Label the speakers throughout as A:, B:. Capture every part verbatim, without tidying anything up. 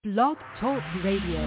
A: Blog Talk Radio.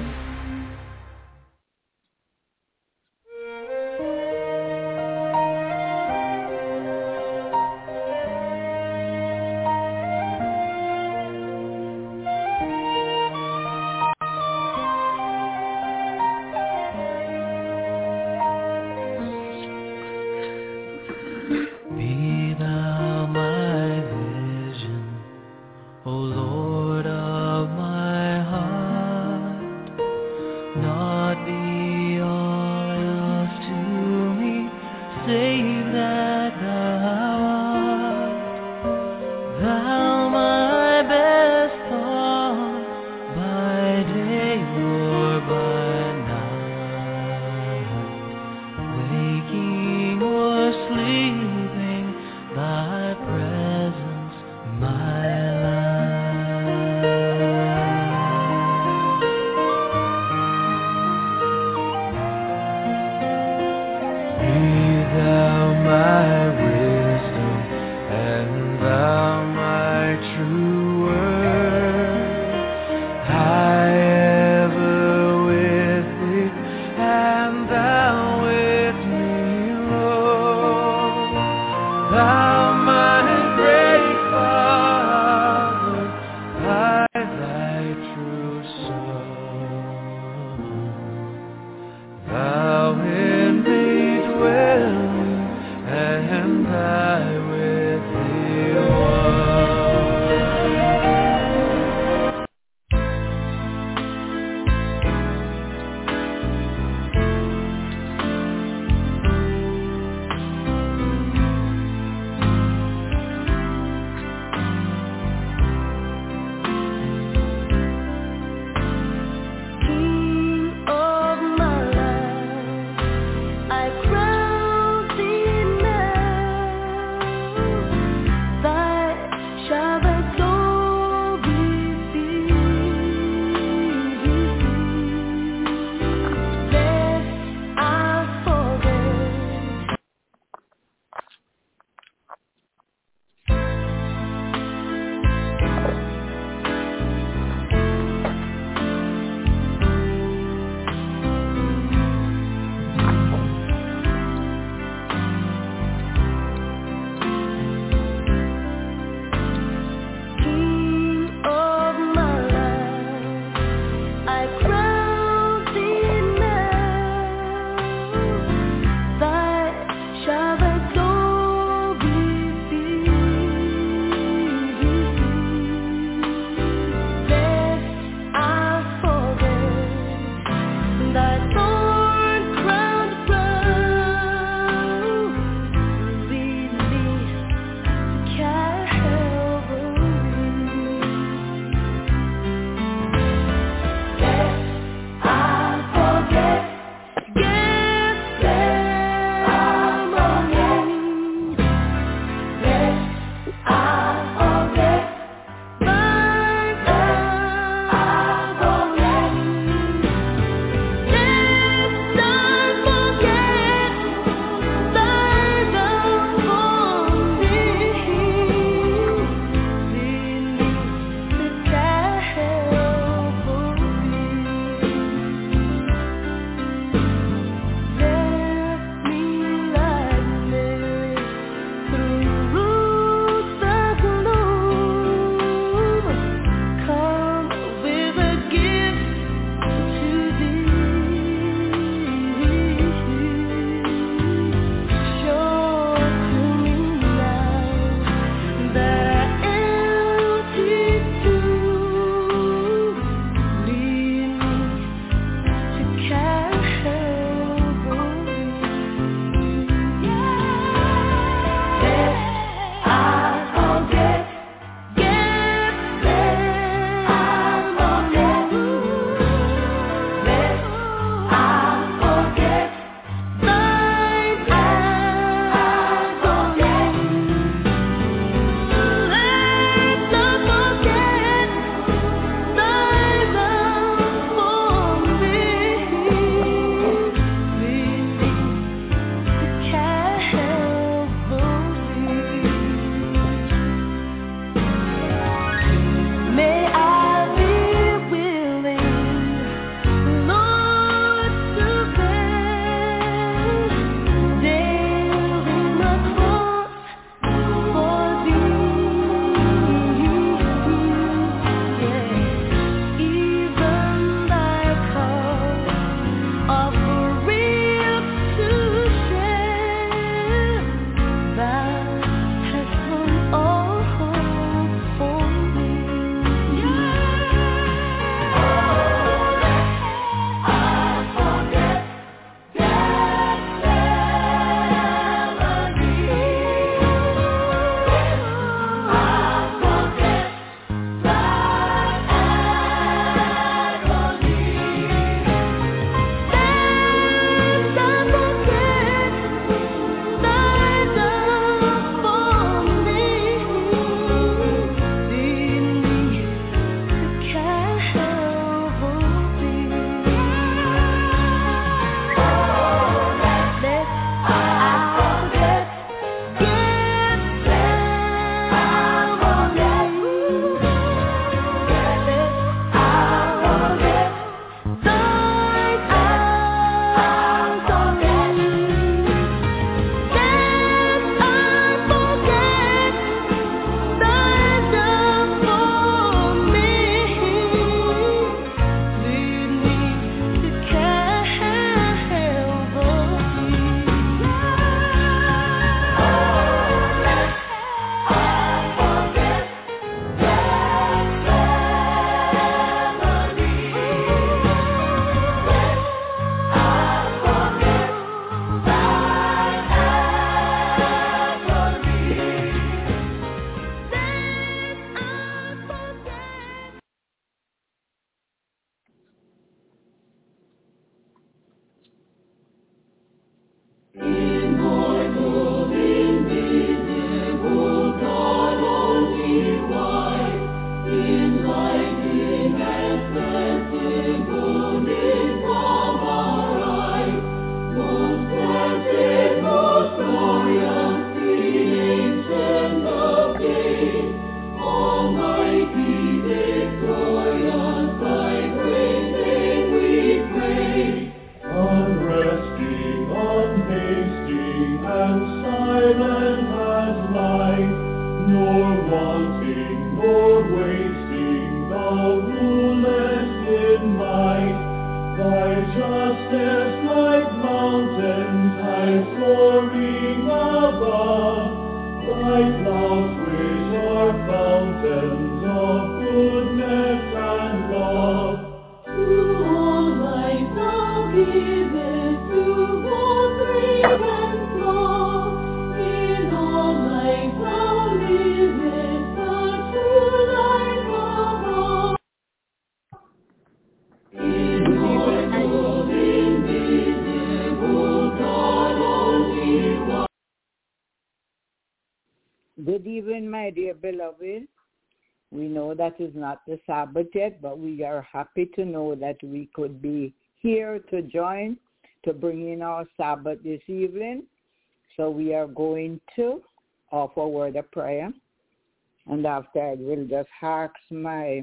A: Good evening, my dear beloved. We know that is not the Sabbath yet, but we are happy to know that we could be here to join to bring in our Sabbath this evening. So we are going to offer a word of prayer. And after I will just ask my,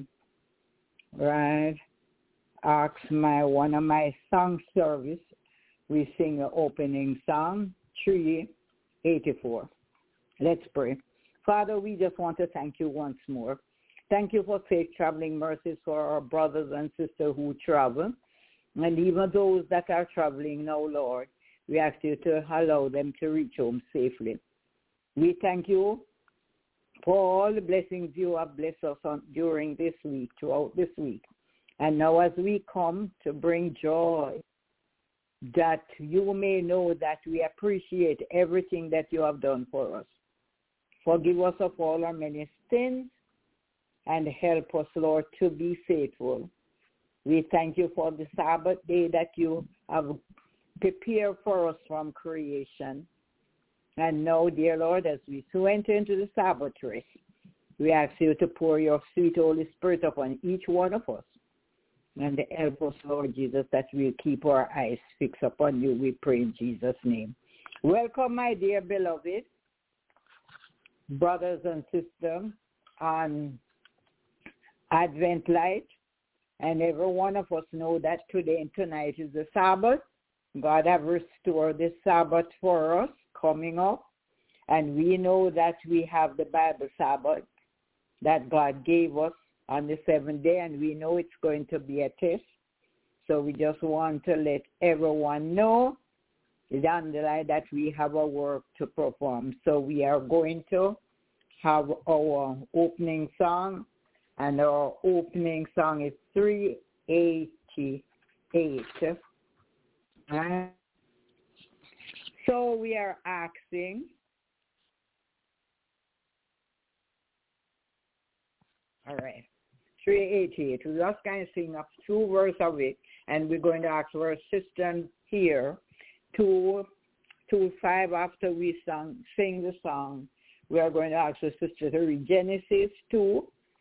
A: right, ask my, one of my song service. We sing the opening song, three eighty-four. Let's pray. Father, we just want to thank you once more. Thank you for safe traveling mercies for our brothers and sisters who travel. And even those that are traveling now, Lord, we ask you to allow them to reach home safely. We thank you for all the blessings you have blessed us on during this week, throughout this week. And now as we come to bring joy, that you may know that we appreciate everything that you have done for us. Forgive us of all our many sins and help us, Lord, to be faithful. We thank you for the Sabbath day that you have prepared for us from creation. And now, dear Lord, as we so enter into the Sabbath rest, we ask you to pour your sweet Holy Spirit upon each one of us. And help us, Lord Jesus, that we'll keep our eyes fixed upon you, we pray in Jesus' name. Welcome, my dear beloved brothers and sisters on Advent Light. And every one of us know that today and tonight is the Sabbath. God have restored the Sabbath for us coming up. And we know that we have the Bible Sabbath that God gave us on the seventh day, and we know it's going to be a test. So we just want to let everyone know down the line that we have a work to perform. So we are going to have our opening song, and our opening song is three eighty-eight. Right? So we are asking, all right, three eighty-eight. We just kind of sing up two verses of it, and we're going to ask our assistant here to, to five after we sing, sing the song. We are going to ask the sister to read Genesis two,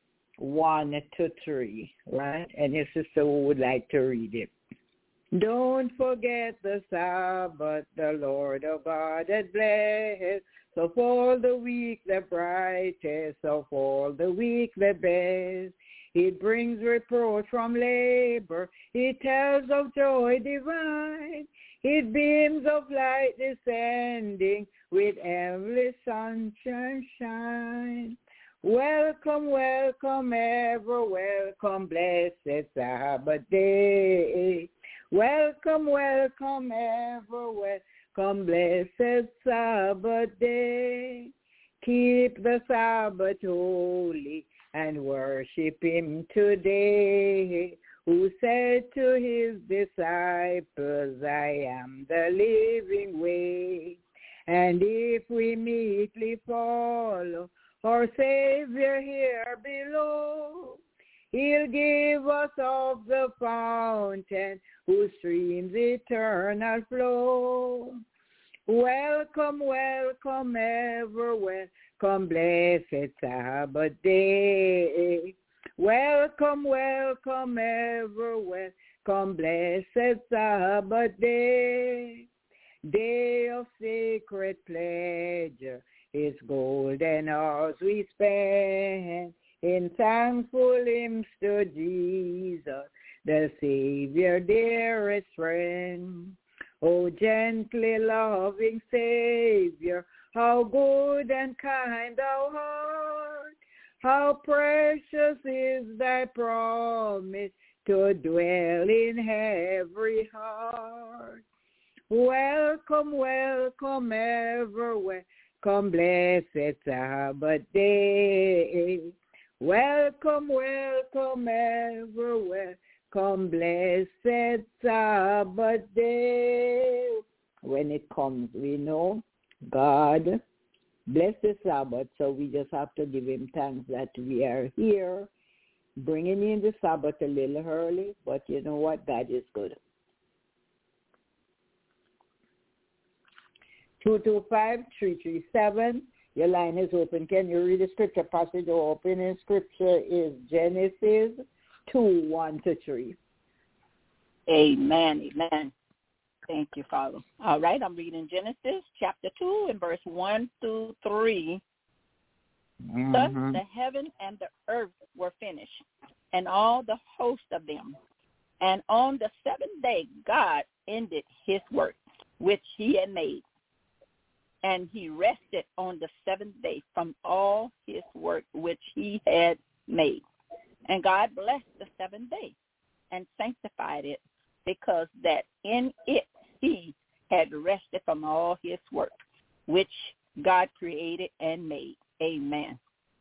A: one to three, right? And your sister who would like to read it. Don't forget the Sabbath, the Lord of God has blessed. Of all the week the brightest, of all the week the best. It brings reproach from labor, it tells of joy divine. It beams of light descending with endless sunshine shine. Welcome, welcome, ever welcome, blessed Sabbath day. Welcome, welcome, ever welcome, blessed Sabbath day. Keep the Sabbath holy and worship him today, who said to his disciples, I am the living way. And if we meekly follow our Savior here below, he'll give us of the fountain whose streams eternal flow. Welcome, welcome, ever welcome, blessed Sabbath day. Welcome, welcome, ever welcome, blessed Sabbath day. Day of sacred pleasure, his golden hours we spend in thankful hymns to Jesus, the Savior, dearest friend. O gently loving Savior, how good and kind thou art. How precious is thy promise to dwell in every heart. Welcome, welcome, ever welcome, blessed Sabbath day. Welcome, welcome, ever welcome, blessed Sabbath day. When it comes, we know God bless the Sabbath, so we just have to give him thanks that we are here, bringing in the Sabbath a little early, but you know what? God is good. two two five, three three seven, Your line is open. Can you read the scripture passage? Or opening scripture is Genesis two, one to three.
B: Amen, amen. Thank you, Father. All right, I'm reading Genesis chapter two and verse one through three. Mm-hmm. Thus the heaven and the earth were finished, and all the host of them. And on the seventh day God ended his work, which he had made. And he rested on the seventh day from all his work which he had made. And God blessed the seventh day and sanctified it, because that in it he had rested from all his work, which God created and made. Amen.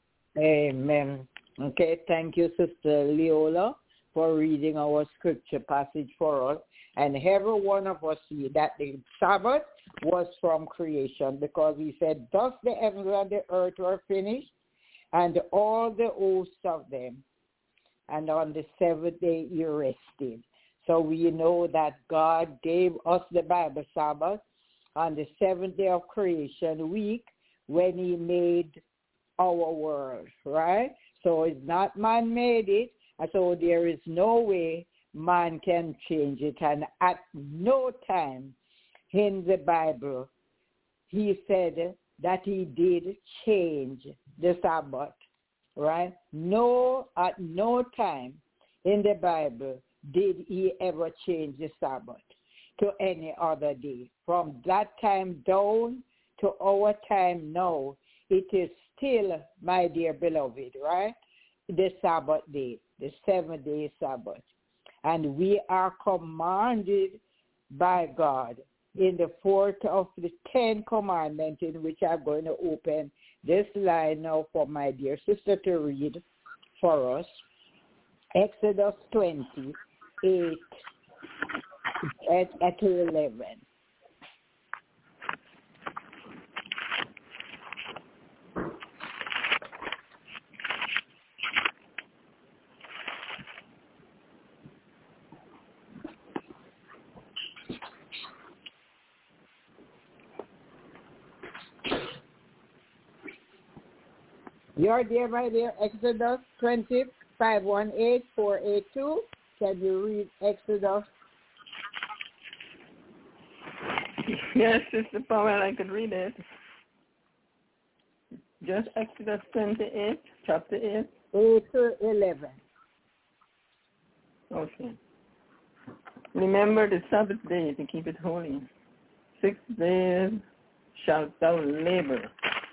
A: Amen. Okay, thank you, Sister Leola, for reading our scripture passage for us. And every one of us see that the Sabbath was from creation, because he said, thus the heavens and the earth were finished, and all the hosts of them. And on the seventh day he rested. So we know that God gave us the Bible Sabbath on the seventh day of creation week when he made our world, right? So it's not man made it, and so there is no way man can change it. And at no time in the Bible he said that he did change the Sabbath, right? No, at no time in the Bible did he ever change the Sabbath to any other day. From that time down to our time now, it is still, my dear beloved, right, the Sabbath day, the seventh-day Sabbath. And we are commanded by God in the fourth of the Ten Commandments, in which I'm going to open this line now for my dear sister to read for us. Exodus twenty, eight at, at eleven. You're there, my dear. Exodus twenty, five one eight, four eight two. Can you read Exodus?
C: Yes, Sister Powell, I could read it. Just Exodus twenty-eight, chapter eight.
A: eight to eleven.
C: Okay. Remember the Sabbath day to keep it holy. Six days shalt thou labor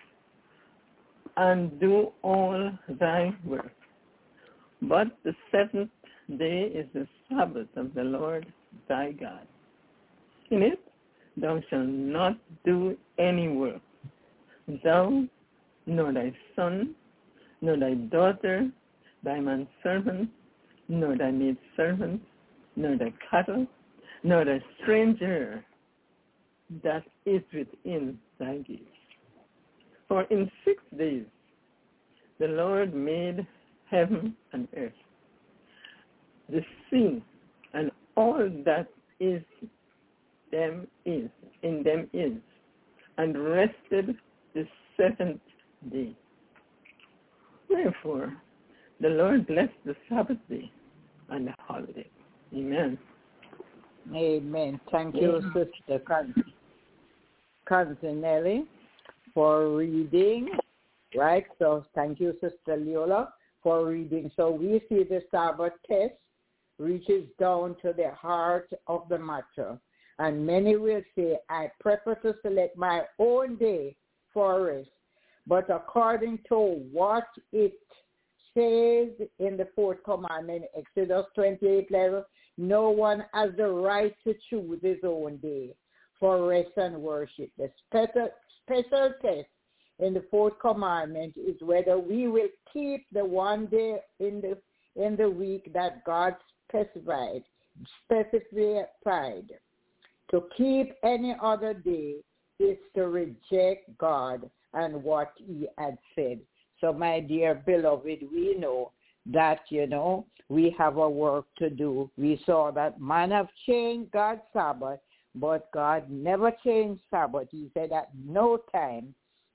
C: and do all thy work. But the seventh day is the Sabbath of the Lord thy God. In it thou shalt not do any work, thou, nor thy son, nor thy daughter, thy manservant, nor thy maidservant, nor thy cattle, nor thy stranger that is within thy gates. For in six days the Lord made heaven and earth, the sea, and all that is them is in them is, and rested the seventh day. Wherefore the Lord blessed the Sabbath day and the holiday. Amen.
A: Amen. Thank you, Amen. Sister Cantinelli, for reading, right? So thank you, Sister Leola, for reading. So we see the Sabbath test reaches down to the heart of the matter. And many will say, I prefer to select my own day for rest. But according to what it says in the fourth commandment, Exodus twenty-eight eleven, no one has the right to choose his own day for rest and worship. The special, special test in the fourth commandment is whether we will keep the one day in the in the week that God specified, specified. To keep any other day is to reject God and what he had said. So, my dear beloved, we know that, you know, we have a work to do. We saw that man have changed God's Sabbath, but God never changed Sabbath. He said at no time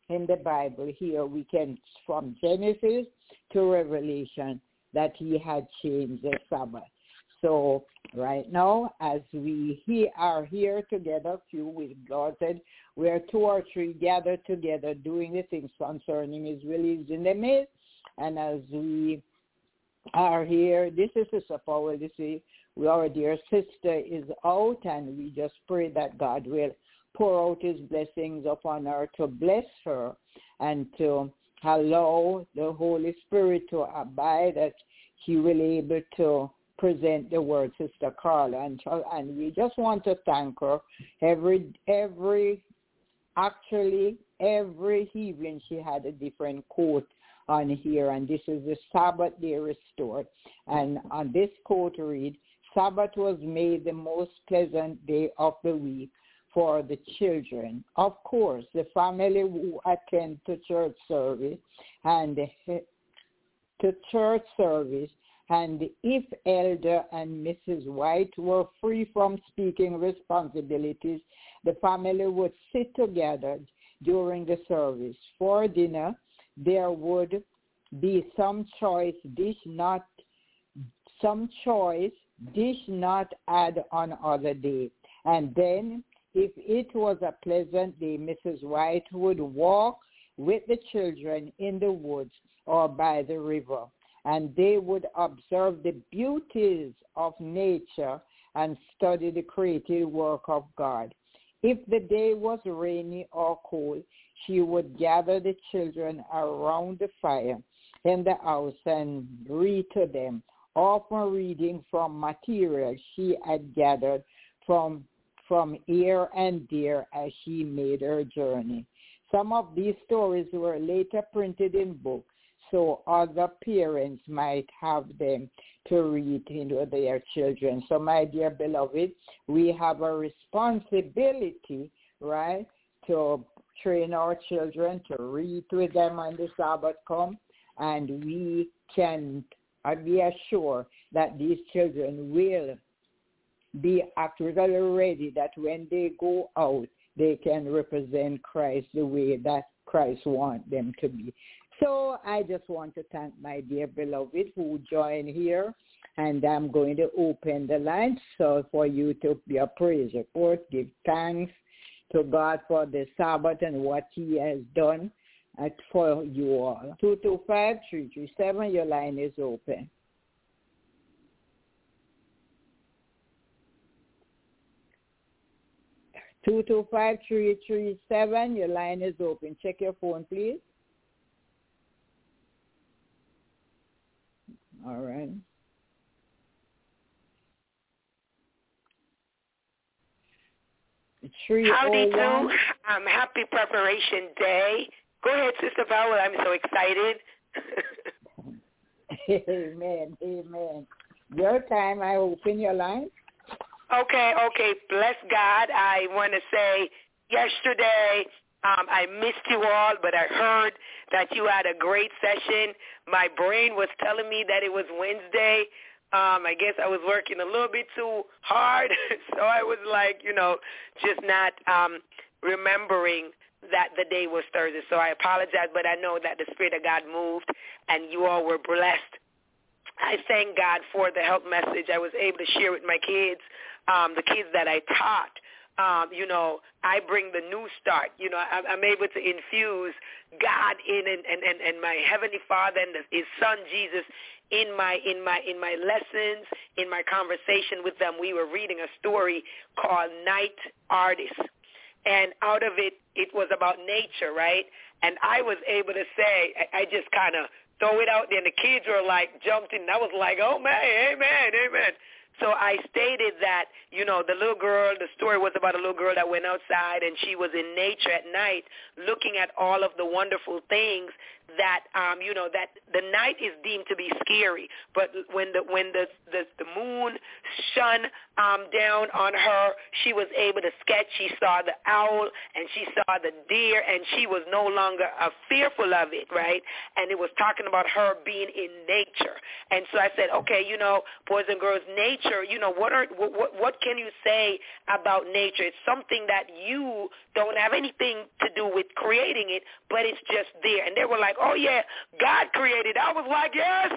A: in the Bible here, we can, from Genesis to Revelation, that he had changed the Sabbath. So right now, as we he are here together, few with God said, where two or three gathered together doing the things concerning his release in the midst. And as we are here, this is Sister Powell, this is, we, our dear sister is out, and we just pray that God will pour out his blessings upon her to bless her and to allow the Holy Spirit to abide, that he will be able to present the word, Sister Carla. And, and we just want to thank her. Every, every, actually, every evening she had a different quote on here, and this is the Sabbath day restored. And on this quote read, Sabbath was made the most pleasant day of the week for the children. Of course, the family who attend to church service and to church service, and if Elder and Missus White were free from speaking responsibilities, the family would sit together during the service. For dinner, there would be some choice dish not some choice dish not add on other day. And then, if it was a pleasant day, Missus White would walk with the children in the woods or by the river, and they would observe the beauties of nature and study the creative work of God. If the day was rainy or cold, she would gather the children around the fire in the house and read to them, often reading from material she had gathered from from here and there as she made her journey. Some of these stories were later printed in books, so other parents might have them to read to their children. So, my dear beloved, we have a responsibility, right, to train our children to read with them when the Sabbath comes, and we can be assured that these children will be actually ready, that when they go out, they can represent Christ the way that Christ wants them to be. So I just want to thank my dear beloved who joined here, and I'm going to open the line so for you to be a praise report, give thanks to God for the Sabbath and what he has done for you all. two two five, three three seven, your line is open. two two five, three three seven, your line is open. Check your phone, please. All right.
D: Howdy do. Um, happy Preparation Day. Go ahead, Sister Powell. I'm so excited.
A: Amen. Amen. Your time, I open your line.
D: Okay, okay. Bless God. I want to say yesterday um, I missed you all, but I heard that you had a great session. My brain was telling me that it was Wednesday. Um, I guess I was working a little bit too hard, so I was like, you know, just not um, remembering that the day was Thursday. So I apologize, but I know that the Spirit of God moved and you all were blessed. I thank God for the help message I was able to share with my kids, um, the kids that I taught. Um, you know, I bring the new start. You know, I'm, I'm able to infuse God in and, and, and, and my Heavenly Father and His Son Jesus in my in my in my lessons, in my conversation with them. We were reading a story called Night Artist, and out of it, it was about nature, right? And I was able to say, I, I just kind of throw it out there, and the kids were like jumped in. I was like, oh man, amen, amen. So I stated that, you know, the little girl, the story was about a little girl that went outside, and she was in nature at night looking at all of the wonderful things that, um, you know, that the night is deemed to be scary. But when the when the, the, the moon shone um, down on her, she was able to sketch. She saw the owl, and she saw the deer, and she was no longer uh, fearful of it, right? And it was talking about her being in nature. And so I said, okay, you know, boys and girls, nature nature, you know, what are what what can you say about nature? It's something that you don't have anything to do with creating it, but it's just there. And they were like, oh, yeah, God created. I was like, yes.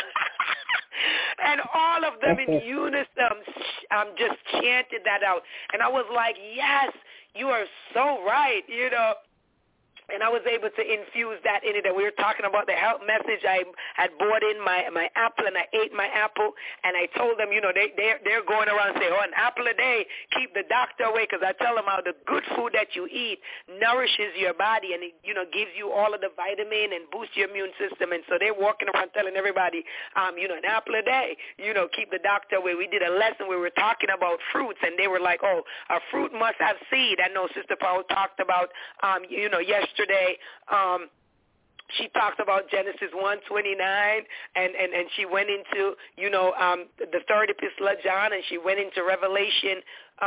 D: And all of them in unison um, just chanted that out. And I was like, yes, you are so right, you know. And I was able to infuse that in it. And we were talking about the health message. I had bought in my my apple, and I ate my apple. And I told them, you know, they, they're, they're going around and say, oh, an apple a day, keep the doctor away. Because I tell them how the good food that you eat nourishes your body, and it, you know, gives you all of the vitamin and boosts your immune system. And so they're walking around telling everybody, um, you know, an apple a day, you know, keep the doctor away. We did a lesson where we were talking about fruits, and they were like, oh, a fruit must have seed. I know Sister Paul talked about, um, you know, yesterday. Yesterday, um, she talked about Genesis one twenty-nine, and, and, and she went into, you know, um, the third epistle of John, and she went into Revelation,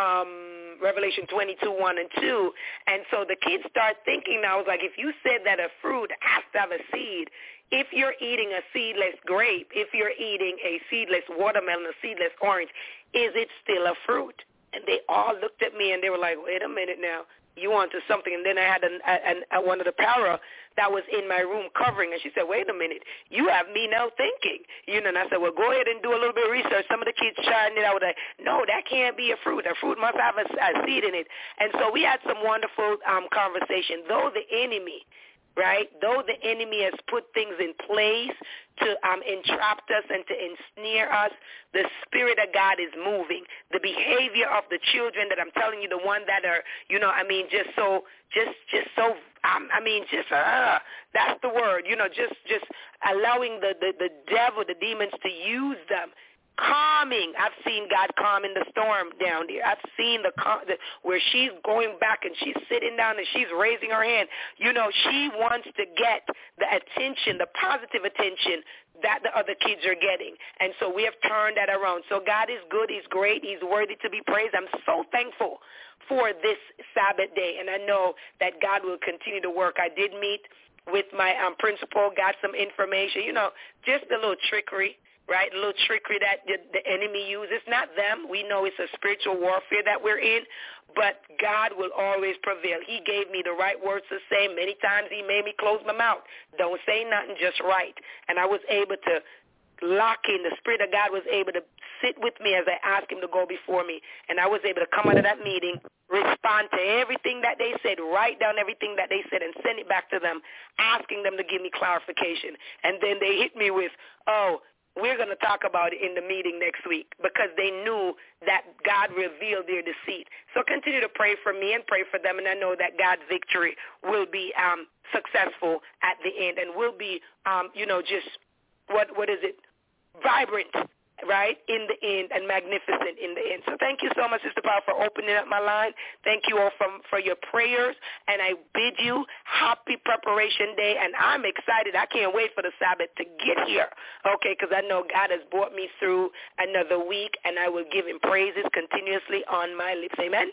D: um, Revelation twenty-two, one and two. And so the kids start thinking now, I was like, if you said that a fruit has to have a seed, if you're eating a seedless grape, if you're eating a seedless watermelon, a seedless orange, is it still a fruit? And they all looked at me, and they were like, wait a minute now. You onto something. And then I had an, an, an, one of the para that was in my room covering, and she said, wait a minute, you have me now thinking. You know, and I said, well, go ahead and do a little bit of research. Some of the kids tried it. I was like, no, that can't be a fruit. A fruit must have a, a seed in it. And so we had some wonderful um, conversation. Though the enemy, right, though the enemy has put things in place to um, entrap us and to ensnare us, the Spirit of God is moving. The behavior of the children that I'm telling you, the one that are, you know, I mean, just so, just, just so, um, I mean, just, uh, that's the word, you know, just, just allowing the, the, the devil, the demons to use them. Calming. I've seen God calming the storm down there. I've seen the, the where she's going back and she's sitting down and she's raising her hand. You know, she wants to get the attention, the positive attention that the other kids are getting. And so we have turned that around. So God is good. He's great. He's worthy to be praised. I'm so thankful for this Sabbath day. And I know that God will continue to work. I did meet with my um, principal, got some information, you know, just a little trickery. Right, a little trickery that the, the enemy uses. It's not them. We know it's a spiritual warfare that we're in, but God will always prevail. He gave me the right words to say. Many times he made me close my mouth. Don't say nothing, just write. And I was able to lock in. The Spirit of God was able to sit with me as I asked him to go before me. And I was able to come out of that meeting, respond to everything that they said, write down everything that they said, and send it back to them, asking them to give me clarification. And then they hit me with, oh, we're going to talk about it in the meeting next week, because they knew that God revealed their deceit. So continue to pray for me and pray for them, and I know that God's victory will be um, successful at the end, and will be, um, you know, just, what what is it, vibrant, right, in the end, and magnificent in the end. So thank you so much, Sister Paul, for opening up my line. Thank you all from, for your prayers, and I bid you happy preparation day, and I'm excited. I can't wait for the Sabbath to get here, okay, because I know God has brought me through another week, and I will give him praises continuously on my lips. Amen?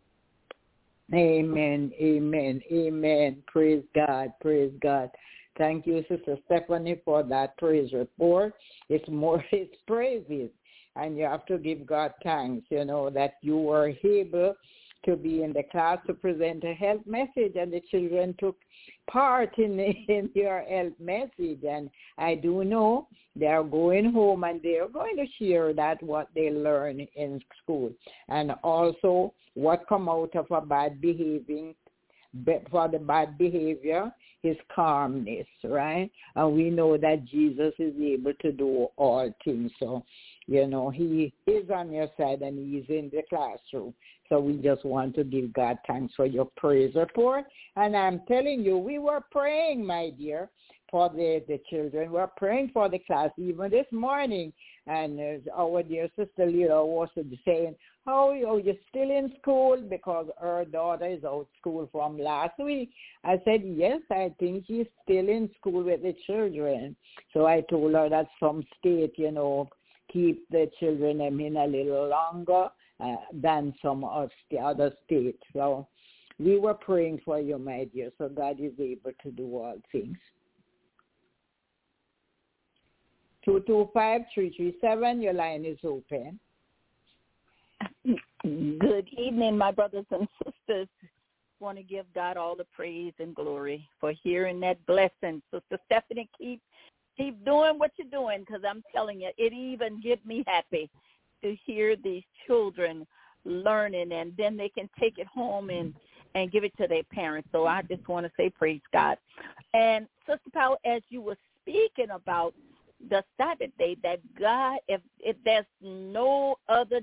A: Amen, amen, amen. Praise God, praise God. Thank you, Sister Stephanie, for that praise report. It's more, it's praises, and you have to give God thanks, you know, that you were able to be in the class to present a health message, and the children took part in, in your health message. And I do know they are going home and they are going to share that, what they learn in school, and also what come out of a bad behaving, for the bad behavior is calmness, right? And we know that Jesus is able to do all things. So, you know, he is on your side and he's in the classroom. So we just want to give God thanks for your praise report. And I'm telling you, we were praying, my dear, for the, the children. We're praying for the class even this morning. And uh, our dear sister Lila was saying, oh, you're still in school, because her daughter is out of school from last week. I said, yes, I think she's still in school with the children. So I told her that some state, you know, keep the children I mean, a little longer uh, than some of the other states. So we were praying for you, my dear, so God is able to do all things. two two five, three three seven, your line is open.
B: Good evening, my brothers and sisters. I want to give God all the praise and glory for hearing that blessing. Sister Stephanie, keep keep doing what you're doing, because I'm telling you, it even gets me happy to hear these children learning, and then they can take it home and, and give it to their parents. So I just want to say praise God. And Sister Powell, as you were speaking about the Sabbath day, that God, if, if there's no other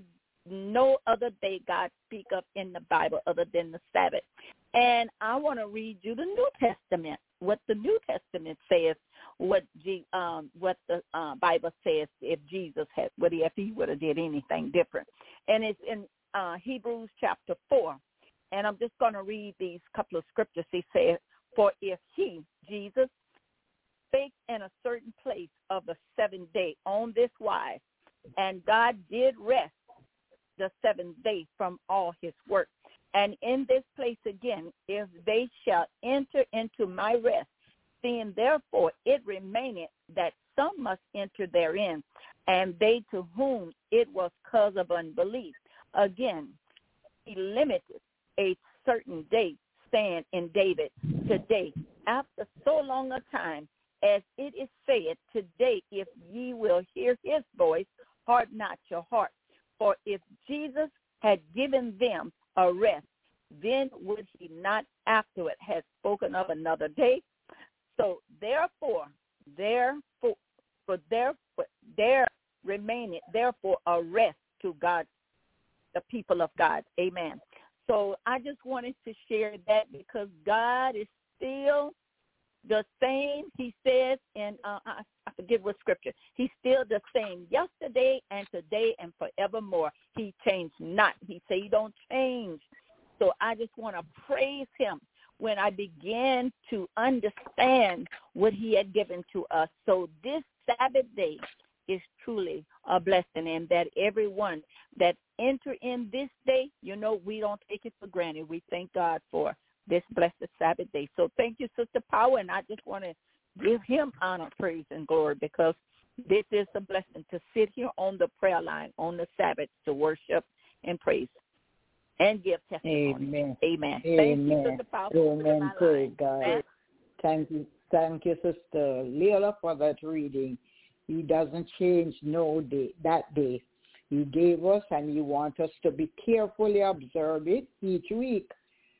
B: no other day God speak of in the Bible other than the Sabbath. And I want to read you the New Testament, what the New Testament says, what G, um, what the uh, Bible says if Jesus had, what he, if he would have did anything different. And it's in uh, Hebrews chapter four. And I'm just going to read these couple of scriptures. He said, for if he, Jesus, spake in a certain place of the seventh day on this wise, and God did rest the seventh day from all his work. And in this place again, if they shall enter into my rest, seeing therefore it remaineth that some must enter therein, and they to whom it was cause of unbelief. Again, he limited a certain day, saying in David, today, after so long a time, as it is said, today, if ye will hear his voice, harden not your heart. For if Jesus had given them a rest, then would he not afterward have spoken of another day? So therefore, therefore, for therefore, there remaineth therefore a rest to God, the people of God. Amen. So I just wanted to share that, because God is still the same. He says in, uh, I, I forget what scripture, he's still the same yesterday and today and forevermore. He changed not. He said he don't change. So I just want to praise him when I began to understand what he had given to us. So this Sabbath day is truly a blessing, and that everyone that enter in this day, you know, we don't take it for granted. We thank God for this blessed Sabbath day. So thank you, Sister Power, and I just want to give him honor, praise, and glory, because this is a blessing to sit here on the prayer line on the Sabbath to worship and praise and give testimony.
A: Amen.
B: Amen.
A: Amen.
B: Thank you, Sister Power.
A: Amen. Praise God.
B: Amen.
A: Thank you. Thank you, Sister Leila, for that reading. He doesn't change no day, that day. He gave us, and he wants us to be carefully observe it each week.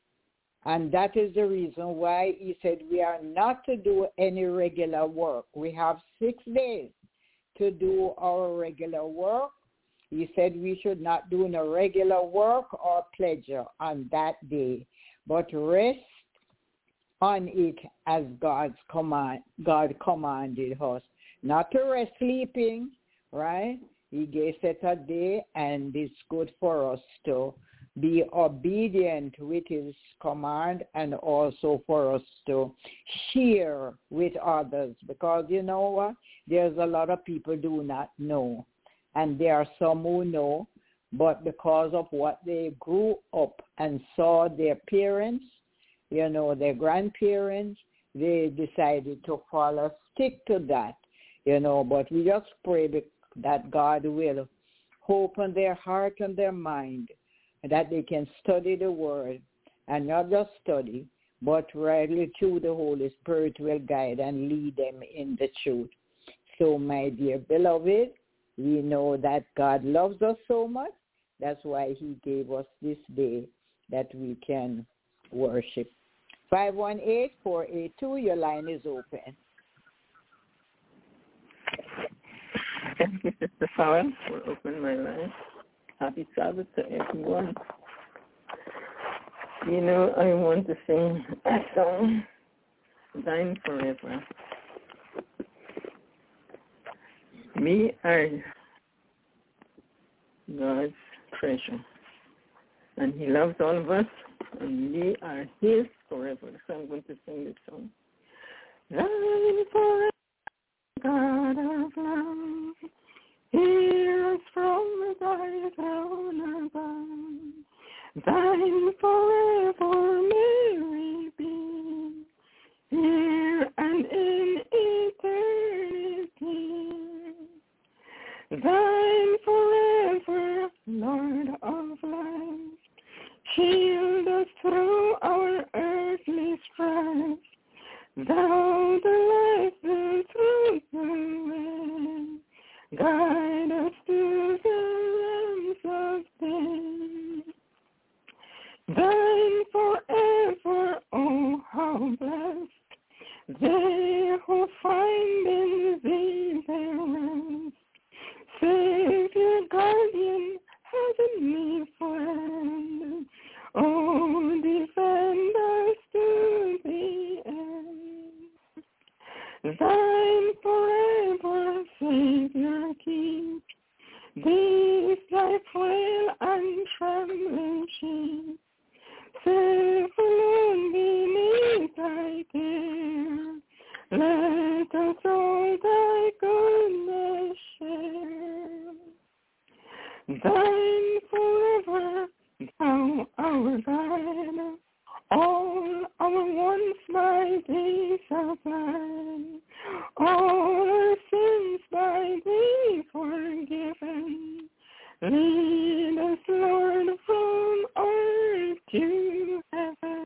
A: And that is the reason why he said we are not to do any regular work. We have six days to do our regular work. He said we should not do no regular work or pleasure on that day, but rest on it as God's command, God commanded us. Not to rest sleeping, right? He gave it a day, and it's good for us to be obedient with his command, and also for us to share with others, because you know what? There's a lot of people do not know, and there are some who know, but because of what they grew up and saw their parents, you know, their grandparents, they decided to follow, stick to that, you know, but we just pray that God will open their heart and their mind, that they can study the word, and not just study, but rightly through the Holy Spirit will guide and lead them in the truth. So, my dear beloved, we know that God loves us so much. That's why he gave us this day that we can worship. five one eight, four eight two, your line is open.
C: Thank you, Sister Farrell, for opening my line. Happy Sabbath to everyone. You know, I want to sing a song, Thine Forever. We are God's treasure, and he loves all of us, and we are his forever. So I'm going to sing this song. Thine forever, God of love, hear us from thy throne above. Thine forever may we be, here and in eternity. Thine forever, Lord of Shield us through our earthly strife. Thou the life, the truth, the way. Guide us to the realms of day. Thine forever, oh, how blessed they who find in thee their rest. Savior, guardian, heavenly friend, oh, defend us to the end. Thine forever, Savior, keep these thy frail and trembling sheep. Safe alone beneath thy care, let us all thy goodness share. Thine forever, thou our guide, all our wants by thee supply, all our sins by thee forgiven. Lead us, Lord, from earth to heaven.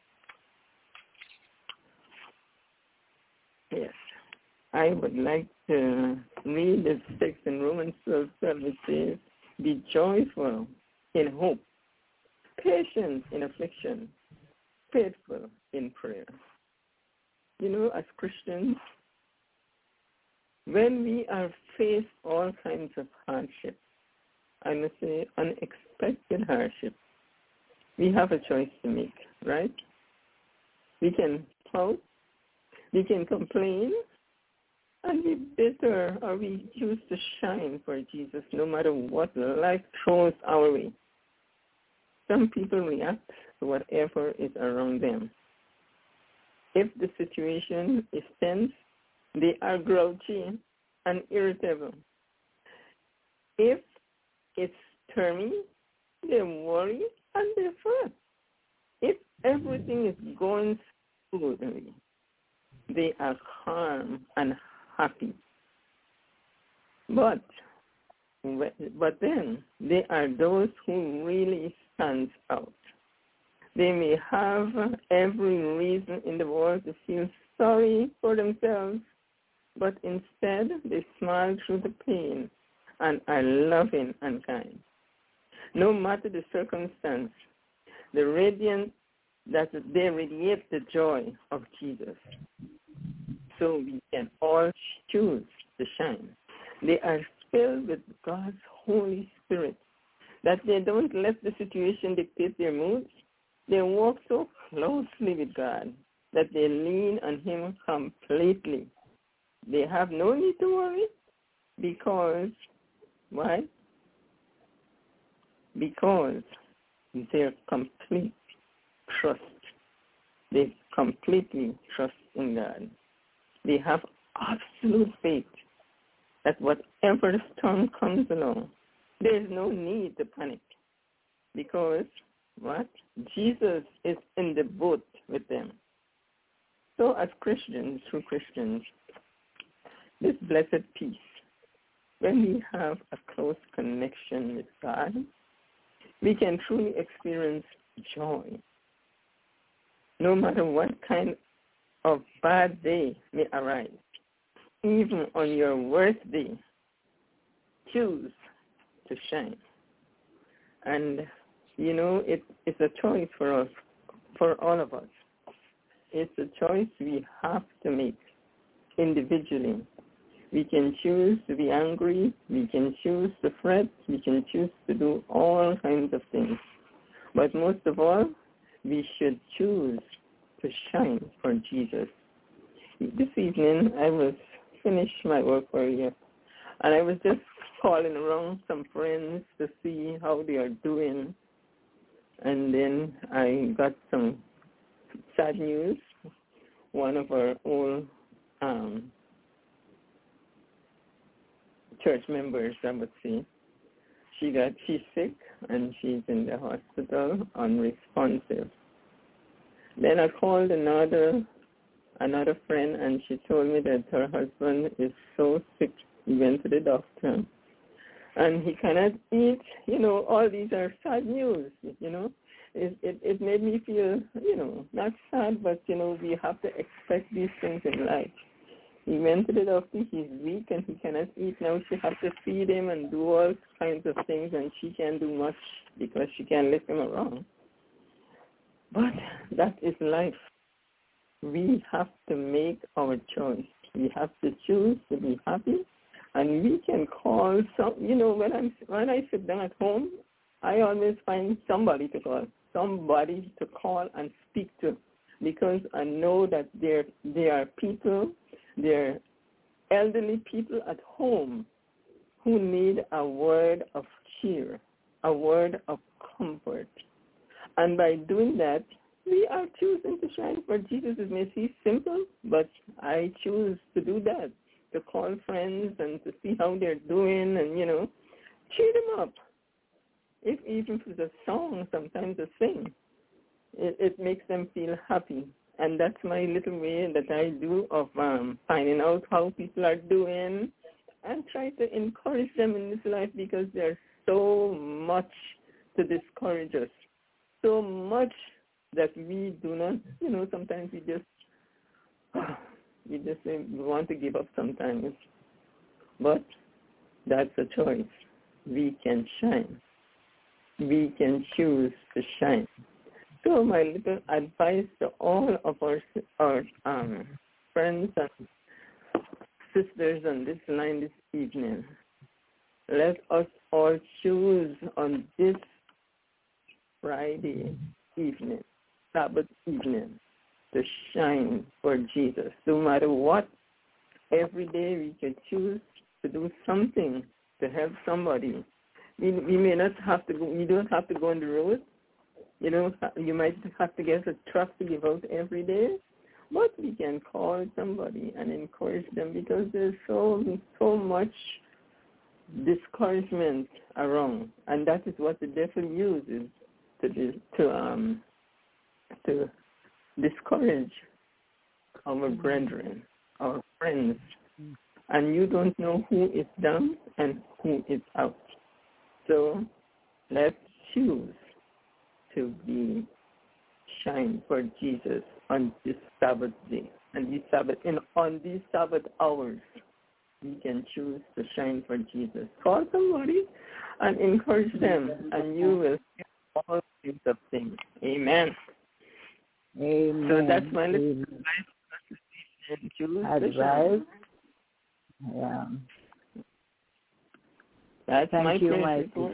C: Yes, I would like to read this text in Romans twelve, which says, be joyful in hope, patient in affliction, faithful in prayer. You know, as Christians, when we are faced all kinds of hardship, I must say unexpected hardship, we have a choice to make, right? We can pout, we can complain, and be bitter, or we choose to shine for Jesus no matter what life throws our way. Some people react to whatever is around them. If the situation is tense, they are grouchy and irritable. If it's stormy, they worry and they fret. If everything is going smoothly, they are calm and happy. But but then there are those who really stand out. They may have every reason in the world to feel sorry for themselves, but instead they smile through the pain and are loving and kind. No matter the circumstance, the radiant that they radiate the joy of Jesus. So we can all choose to shine. They are filled with God's Holy Spirit, that they don't let the situation dictate their moods. They walk so closely with God that they lean on him completely. They have no need to worry because, why? Because their complete trust. They completely trust in God. They have absolute faith that whatever storm comes along, there is no need to panic because what? Jesus is in the boat with them. So as Christians, true Christians, this blessed peace, when we have a close connection with God, we can truly experience joy. No matter what kind of bad day may arise, even on your worst day, choose to shine. And, you know, it, it's a choice for us, for all of us. It's a choice we have to make individually. We can choose to be angry. We can choose to fret. We can choose to do all kinds of things. But most of all, we should choose to shine for Jesus. This evening, I was finished my work earlier, and I was just calling around some friends to see how they are doing. And then I got some sad news. One of our old um, church members, I would say, she got she's sick and she's in the hospital, unresponsive. Then I called another another friend, and she told me that her husband is so sick. He went to the doctor, and he cannot eat. You know, all these are sad news, you know. it, it, it made me feel, you know, not sad, but, you know, we have to expect these things in life. He went to the doctor, he's weak and he cannot eat. Now she has to feed him and do all kinds of things, and she can't do much because she can't lift him around. But that is life. We have to make our choice. We have to choose to be happy, and we can call some, you know, when I'm when I sit down at home, I always find somebody to call, somebody to call and speak to, because I know that there there are people, there are elderly people at home who need a word of cheer, a word of comfort. And by doing that, we are choosing to shine for Jesus. It may seem simple, but I choose to do that, to call friends and to see how they're doing and, you know, cheer them up. If even if it's a song, sometimes a sing, it, it makes them feel happy. And that's my little way that I do of um, finding out how people are doing and try to encourage them in this life, because there's so much to discourage us, so much that we do not, you know, sometimes we just, we just we want to give up sometimes. But that's a choice. We can shine. We can choose to shine. So my little advice to all of our, our um, friends and sisters on this line this evening, let us all choose on this Friday evening, Sabbath evening, to shine for Jesus. No matter what, every day we can choose to do something to help somebody. We, we may not have to go, we don't have to go on the road. You know, you might have to get a truck to give out every day, but we can call somebody and encourage them, because there's so, so much discouragement around, and that is what the devil uses to to um to discourage our brethren, our friends, and you don't know who is down and who is out. So let's choose to be shine for Jesus on this Sabbath day, and this Sabbath, and on these Sabbath hours, we can choose to shine for Jesus. Call somebody and encourage them, and you will see all kinds of things. Amen.
A: Amen.
C: So that's my little advice.
A: Advice. Yeah.
C: That's
A: Thank
C: my
A: you,
C: praise
A: my
C: report.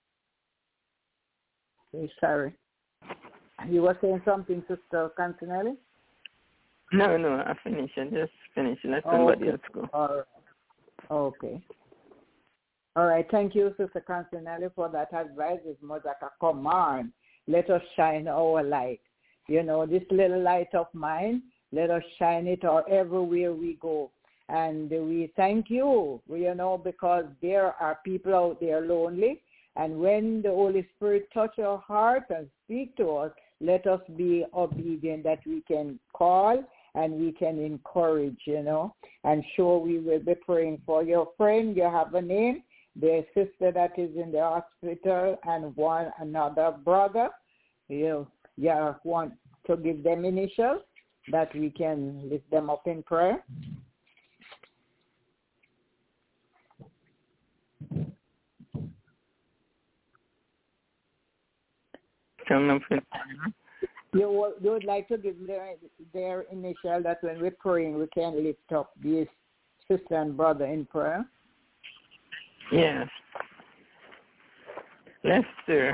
A: Okay, sorry. You were saying something, Sister Cantinelli?
C: No, no, I finished. I just finished. Let
A: Oh,
C: somebody
A: okay.
C: else go.
A: All right. Okay. All right. Thank you, Sister Cantinelli, for that advice. It's more like a command. Let us shine our light. You know, this little light of mine, let us shine it or everywhere we go. And we thank you, you know, because there are people out there lonely. And when the Holy Spirit touch our heart and speak to us, let us be obedient, that we can call and we can encourage, you know. And sure, we will be praying for your friend. You have a name, the sister that is in the hospital, and one another brother. You, you want to give them initials that we can lift them up in prayer? You would, you would like to give their, their initial, that when we're praying we can lift up this sister and brother in prayer?
C: Yes. Lester.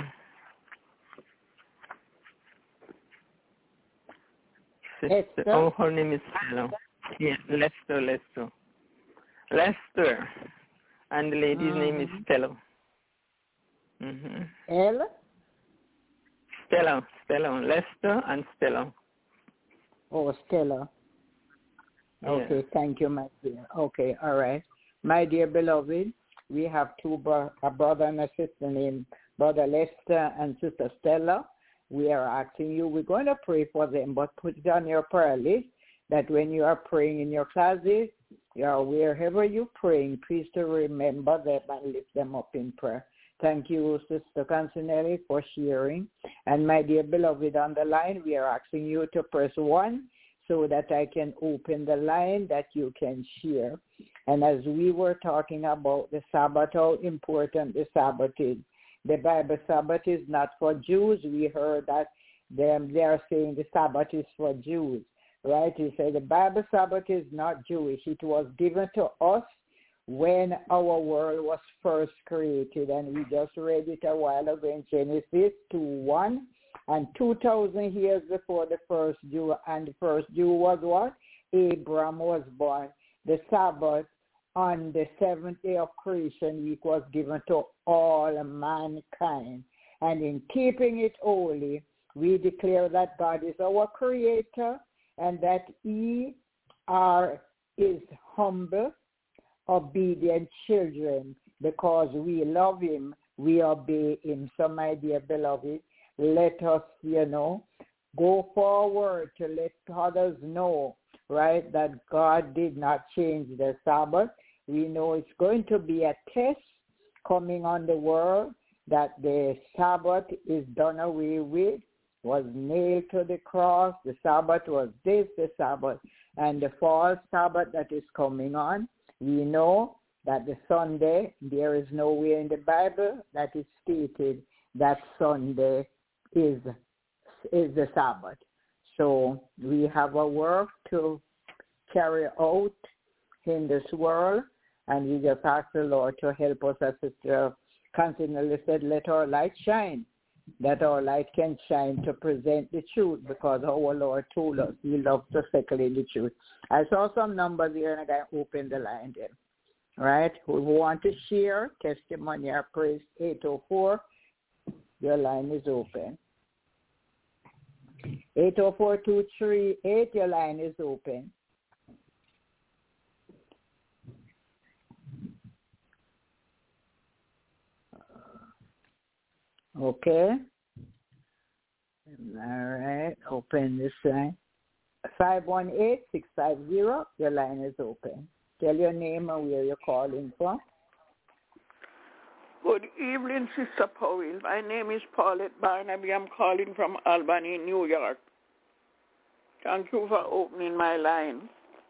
C: Sister. Oh, her name is Stella. Yeah, Lester, Lester. Lester. And the lady's mm-hmm. name is Stella. Mm-hmm.
A: L?
C: Stella, Stella, Lester and Stella.
A: Oh, Stella. Okay, yeah. Thank you, my dear. Okay, all right. My dear beloved, we have two, bro- a brother and a sister named Brother Lester and Sister Stella. We are asking you, we're going to pray for them, but put it on your prayer list that when you are praying in your classes, or wherever you're praying, please to remember them and lift them up in prayer. Thank you, Sister Cancinelli, for sharing. And my dear beloved on the line, we are asking you to press one so that I can open the line that you can share. And as we were talking about the Sabbath, how important the Sabbath is. The Bible Sabbath is not for Jews. We heard that them they are saying the Sabbath is for Jews, right? He said the Bible Sabbath is not Jewish. It was given to us when our world was first created, and we just read it a while ago in Genesis two one, and two thousand years before the first Jew, and the first Jew was what? Abraham was born. The Sabbath on the seventh day of creation week was given to all mankind, and in keeping it holy, we declare that God is our creator and that he are, is humble, obedient children. Because we love him, we obey him. So my dear beloved, let us, you know, go forward to let others know, right, that God did not change the Sabbath. We know it's going to be a test coming on the world that the Sabbath is done away with, was nailed to the cross. The Sabbath was this, the Sabbath. And the false Sabbath that is coming on, we know that the Sunday, there is nowhere in the Bible that is stated that Sunday is, is the Sabbath. So we have a work to carry out in this world, and we just ask the Lord to help us, as Sister Cancinelli said, let our light shine, that our light can shine to present the truth, because our Lord told us he loves to settle in the truth. I saw some numbers here, and I opened the line there. Right? Who want to share testimony or praise, eight oh four, your line is open. eight oh four, two three eight, your line is open. Okay. All right. Open this line. five one eight, six five zero, your line is open. Tell your name and where you're calling from.
E: Good evening, Sister Powell. My name is Paulette Barnaby. I'm calling from Albany, New York. Thank you for opening my line.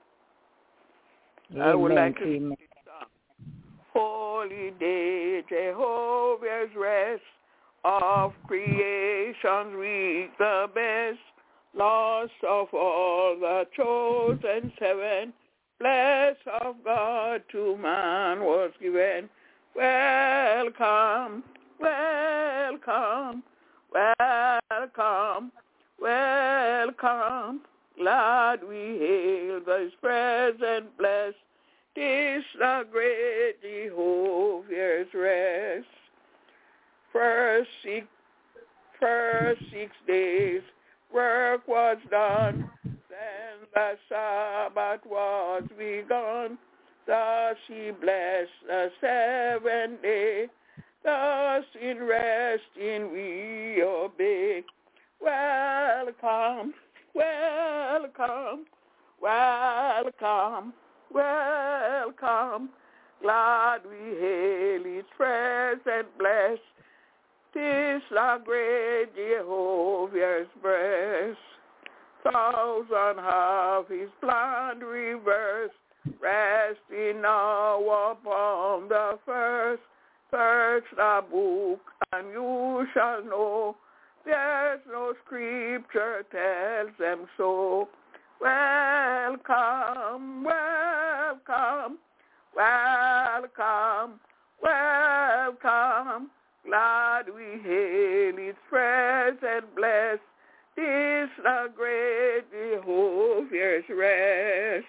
A: Amen.
E: I would like to
A: Amen.
E: sing Holy day, Jehovah's rest, of creation's week the best, lost of all the chosen seven, bless of God to man was given. Welcome, welcome, welcome, welcome. Glad we hail this present bless. Tis the great Jehovah's rest. First six, first six days work was done, then the Sabbath was begun. Thus he blessed the seventh day, thus in resting we obey. Welcome, welcome, welcome, welcome. Glad we hail his present bless. Tis the great Jehovah's breast. Thousand have his plan reversed, resting now upon the first. Search the book and you shall know, there's no scripture tells them so. Welcome, welcome, welcome, welcome. Glad we hail his present bless. Tis the great Jehovah's rest.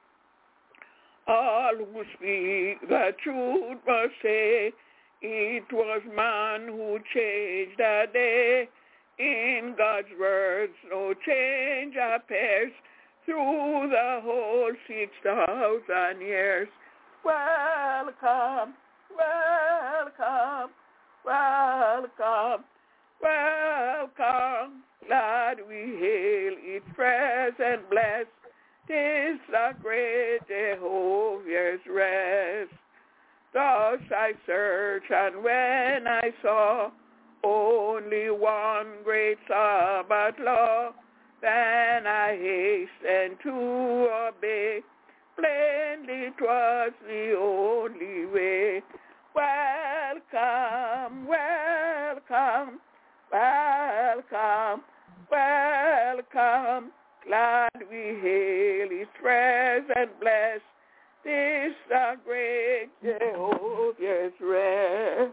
E: All who speak the truth must say, it was man who changed the day. In God's words no change appears through the whole six thousand years. Welcome, welcome, welcome, welcome. Glad we hail its present bless. Tis the great Jehovah's rest. Thus I searched, and when I saw only one great Sabbath law, then I hastened to obey. Plainly 'twas the only way. Welcome, welcome, welcome, welcome. Glad we hail his presence, bless this the great Jehovah's rest.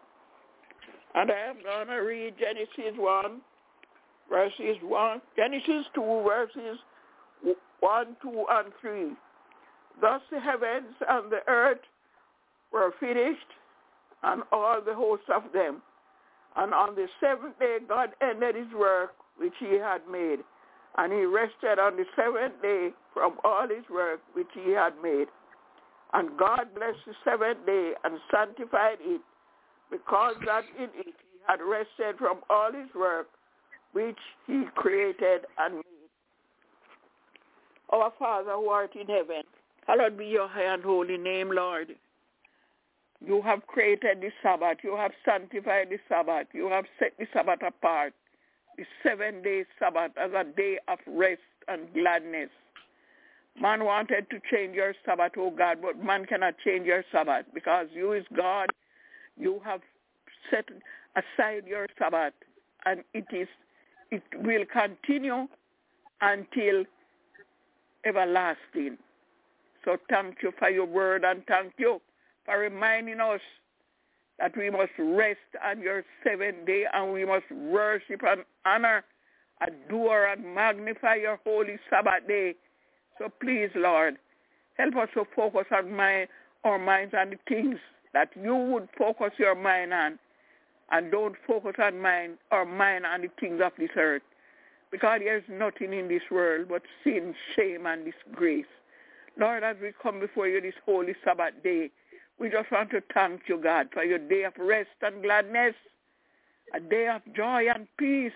E: And I'm going to read Genesis one, verses one, Genesis two, verses one, two, and three. Thus the heavens and the earth were finished, and all the hosts of them. And on the seventh day God ended his work which he had made, and he rested on the seventh day from all his work which he had made. And God blessed the seventh day and sanctified it, because that in it he had rested from all his work which he created and made. Our Father who art in heaven, hallowed be your high and holy name, Lord. You have created the Sabbath. You have sanctified the Sabbath. You have set the Sabbath apart, the seven-day Sabbath, as a day of rest and gladness. Man wanted to change your Sabbath, oh God, but man cannot change your Sabbath, because you is God. You have set aside your Sabbath, and it is it will continue until everlasting. So thank you for your word, and thank you for reminding us that we must rest on your seventh day, and we must worship and honor, adore and magnify your holy Sabbath day. So please, Lord, help us to focus on my, our minds on the things that you would focus your mind on, and don't focus on mine or mind on the things of this earth, because there is nothing in this world but sin, shame, and disgrace. Lord, as we come before you this holy Sabbath day, we just want to thank you, God, for your day of rest and gladness, a day of joy and peace,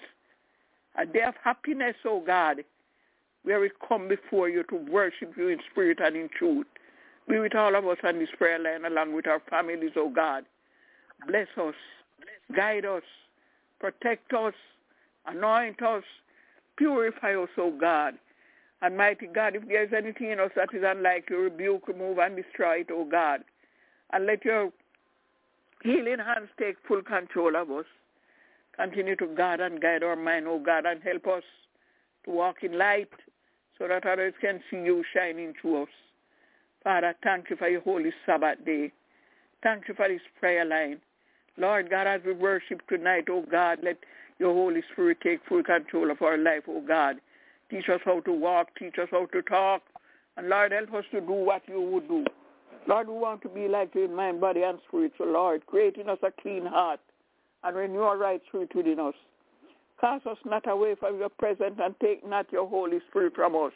E: a day of happiness, oh God, where we come before you to worship you in spirit and in truth. Be with all of us on this prayer line along with our families, oh God. Bless us, guide us, protect us, anoint us, purify us, oh God. And mighty God, if there is anything in us that is unlike you, rebuke, remove, and destroy it, oh God. And let your healing hands take full control of us. Continue to guard and guide our mind, oh God, and help us to walk in light so that others can see you shining through us. Father, thank you for your holy Sabbath day. Thank you for this prayer line. Lord God, as we worship tonight, oh God, let your Holy Spirit take full control of our life, oh God. Teach us how to walk, teach us how to talk, and Lord, help us to do what you would do. Lord, we want to be like you in mind, body, and spirit. So Lord, create in us a clean heart and renew a right spirit within us. Cast us not away from your presence, and take not your Holy Spirit from us.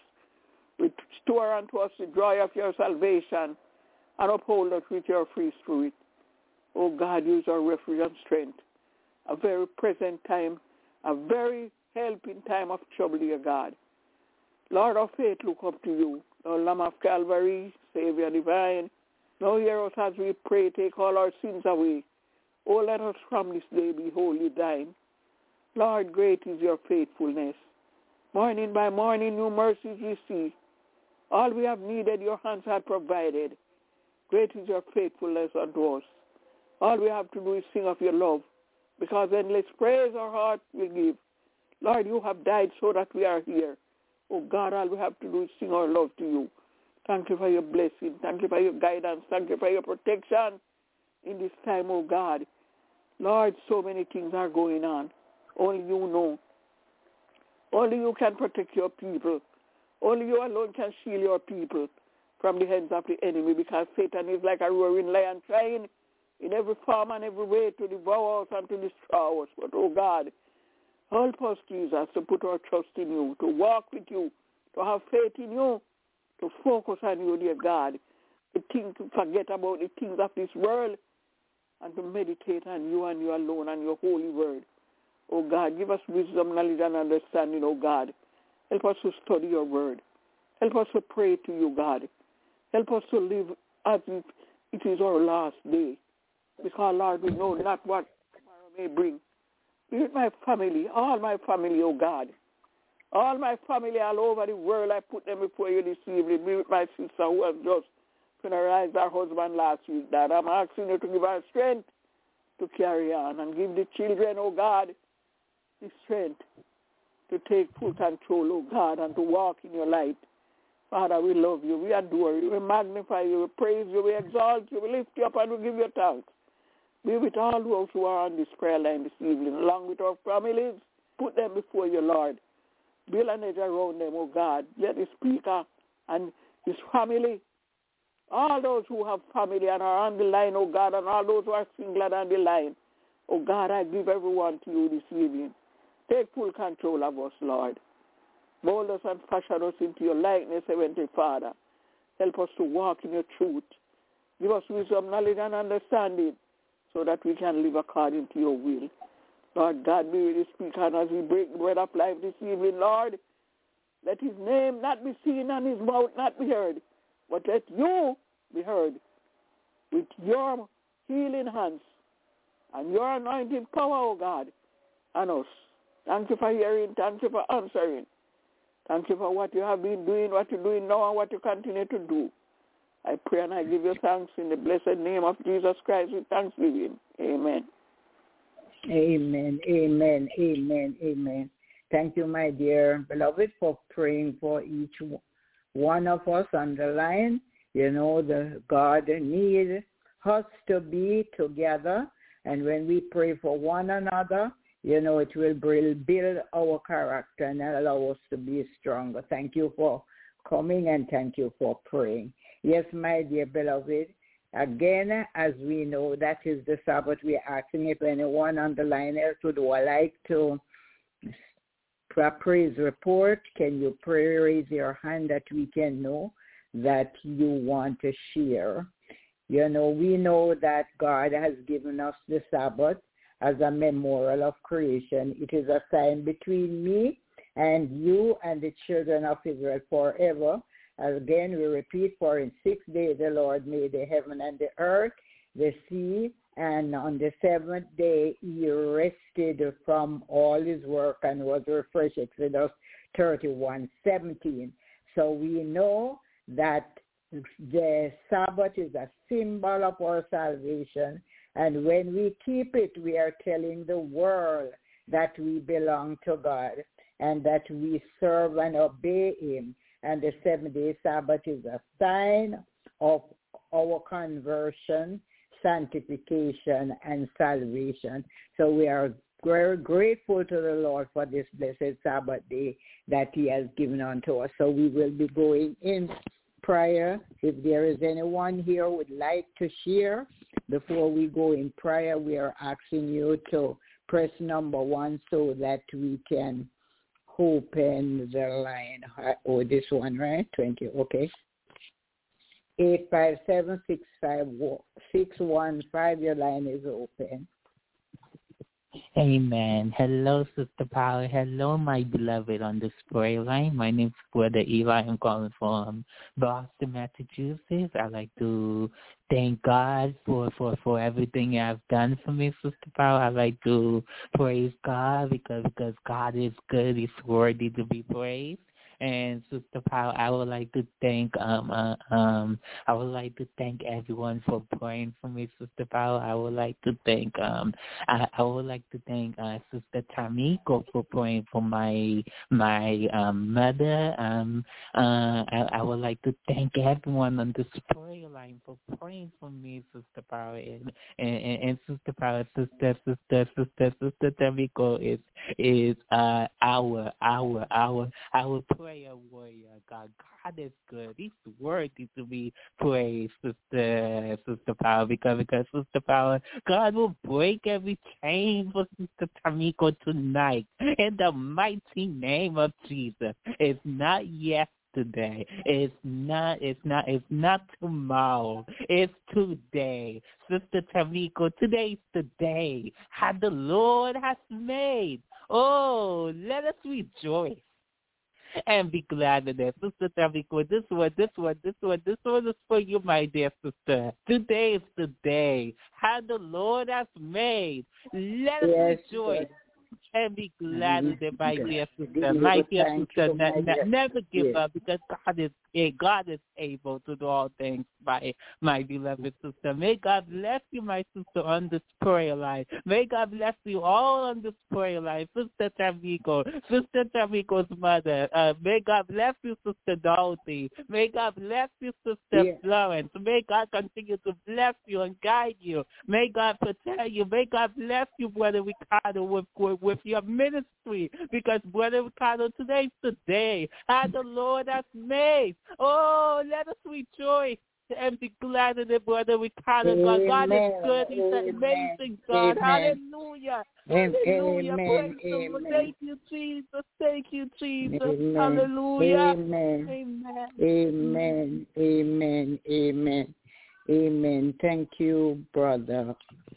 E: Restore unto us the joy of your salvation, and uphold us with your free spirit. Oh God, use our refuge and strength. A very present time, a very helping time of trouble, dear God. Lord of faith, look up to you. O Lamb of Calvary, Savior divine, now hear us as we pray, take all our sins away. Oh, let us from this day be wholly thine. Lord, great is your faithfulness. Morning by morning, new mercies we see. All we have needed, your hands have provided. Great is your faithfulness unto us. All we have to do is sing of your love, because endless praise our heart will give. Lord, you have died so that we are here. Oh God, all we have to do is sing our love to you. Thank you for your blessing. Thank you for your guidance. Thank you for your protection in this time, oh God. Lord, so many things are going on. Only you know. Only you can protect your people. Only you alone can shield your people from the hands of the enemy, because Satan is like a roaring lion trying in every form and every way to devour us and to destroy us. But, oh God, help us, Jesus, to put our trust in you, to walk with you, to have faith in you, to focus on you, dear God, to think, to forget about the things of this world, and to meditate on you and you alone and your holy word. Oh God, give us wisdom, knowledge, and understanding, oh God. Help us to study your word. Help us to pray to you, God. Help us to live as if it is our last day. Because, Lord, we know not what tomorrow may bring. Be with my family, all my family, oh God. All my family all over the world, I put them before you this evening. Be with my sister who has just funeralized her husband last week, Dad. I'm asking you to give her strength to carry on and give the children, oh God, the strength to take full control, oh God, and to walk in your light. Father, we love you. We adore you. We magnify you. We praise you. We exalt you. We lift you up and we give you thanks. Be with all those who are on this prayer line this evening, along with our families. Put them before you, Lord. Build an edge around them, oh God. Let the speaker and his family, all those who have family and are on the line, oh God, and all those who are single and on the line, oh God, I give everyone to you this evening. Take full control of us, Lord. Mold us and fashion us into your likeness, Heavenly Father. Help us to walk in your truth. Give us wisdom, knowledge, and understanding so that we can live according to your will. Lord God, be with the speaker, and as we break the bread of life this evening, Lord, let his name not be seen and his mouth not be heard, but let you be heard with your healing hands and your anointing power, oh God, on us. Thank you for hearing. Thank you for answering. Thank you for what you have been doing, what you're doing now, and what you continue to do. I pray and I give you thanks in the blessed name of Jesus Christ with thanksgiving. Amen.
A: Amen, amen, amen, amen. Thank you, my dear beloved, for praying for each one of us on the line. You know, the God needs us to be together, and when we pray for one another, you know, it will build our character and allow us to be stronger. Thank you for coming, and thank you for praying. Yes, my dear beloved, again, as we know, that is the Sabbath. We are asking if anyone on the line else would like to praise report. Can you pray, raise your hand that we can know that you want to share? You know, we know that God has given us the Sabbath as a memorial of creation. It is a sign between me and you and the children of Israel forever. Again, we repeat, for in six days the Lord made the heaven and the earth, the sea, and on the seventh day he rested from all his work and was refreshed. Exodus thirty-one seventeen. So we know that the Sabbath is a symbol of our salvation, and when we keep it, we are telling the world that we belong to God and that we serve and obey him. And the seven-day Sabbath is a sign of our conversion, sanctification, and salvation. So we are very grateful to the Lord for this blessed Sabbath day that he has given unto us. So we will be going in prayer. If there is anyone here who would like to share, before we go in prayer, we are asking you to press number one so that we can open the line. Oh, this one, right? twenty, okay. eight five seven, six five six one five, your line is open.
F: Amen. Hello, Sister Power. Hello, my beloved on this prayer line. My name is Brother Eli. I'm calling from Boston, Massachusetts. I'd like to thank God for, for, for everything you have done for me, Sister Power. I'd like to praise God because, because God is good. He's worthy to be praised. And Sister Powell, I would like to thank um uh, um I would like to thank everyone for praying for me, Sister Powell. I would like to thank um I, I would like to thank uh, Sister Tamiko for praying for my my um mother. Um uh I, I would like to thank everyone on this prayer line for praying for me, Sister Powell, and and, and Sister Powell, Sister Sister Sister Sister Tamiko is is uh our our our our prayer warrior. God, God is good. He's worthy to be praised, Sister Sister Power, because because Sister Power, God will break every chain for Sister Tamiko tonight in the mighty name of Jesus. It's not yesterday. It's not. It's not. It's not tomorrow. It's today, Sister Tamiko. Today's the day how the Lord has made. Oh, let us rejoice. and be glad in it. Sister Tamiko, this one, this one, this one, this one is for you, my dear sister. Today is the day how the Lord has made. Let us
A: Yes,
F: rejoice.
A: Lord.
F: And be glad
A: Mhm.
F: in it, my
A: Yes.
F: dear
A: Give
F: sister.
A: you
F: My
A: the
F: dear
A: thank
F: sister,
A: you,
F: ne-
A: my
F: ne-
A: dear.
F: never give
A: Yes.
F: up because God is eh, God is able to do all things, my my beloved sister. May God bless you, my sister, on this prayer line. May God bless you all on this prayer line. Sister Tamiko, Sister Tamiko's mother. Uh, may God bless you, Sister Dorothy. May God bless you, Sister
A: Yes.
F: Florence. May God continue to bless you and guide you. May God protect you. May God bless you, Brother Ricardo, with, with, with your ministry. Because, Brother Ricardo, today's the day how the Lord has made. Oh, let us rejoice and be glad in it, Brother Ricardo. God, God is
A: Amen.
F: good. He's an
A: Amen.
F: amazing God.
A: Amen.
F: Hallelujah.
A: Am-
F: Hallelujah.
A: Amen.
F: Praise the Lord.
A: Amen.
F: Thank you, Jesus. Thank you, Jesus.
A: Amen.
F: Hallelujah.
A: Amen.
F: Amen.
A: Amen. Amen. Amen. Amen. Thank you, Brother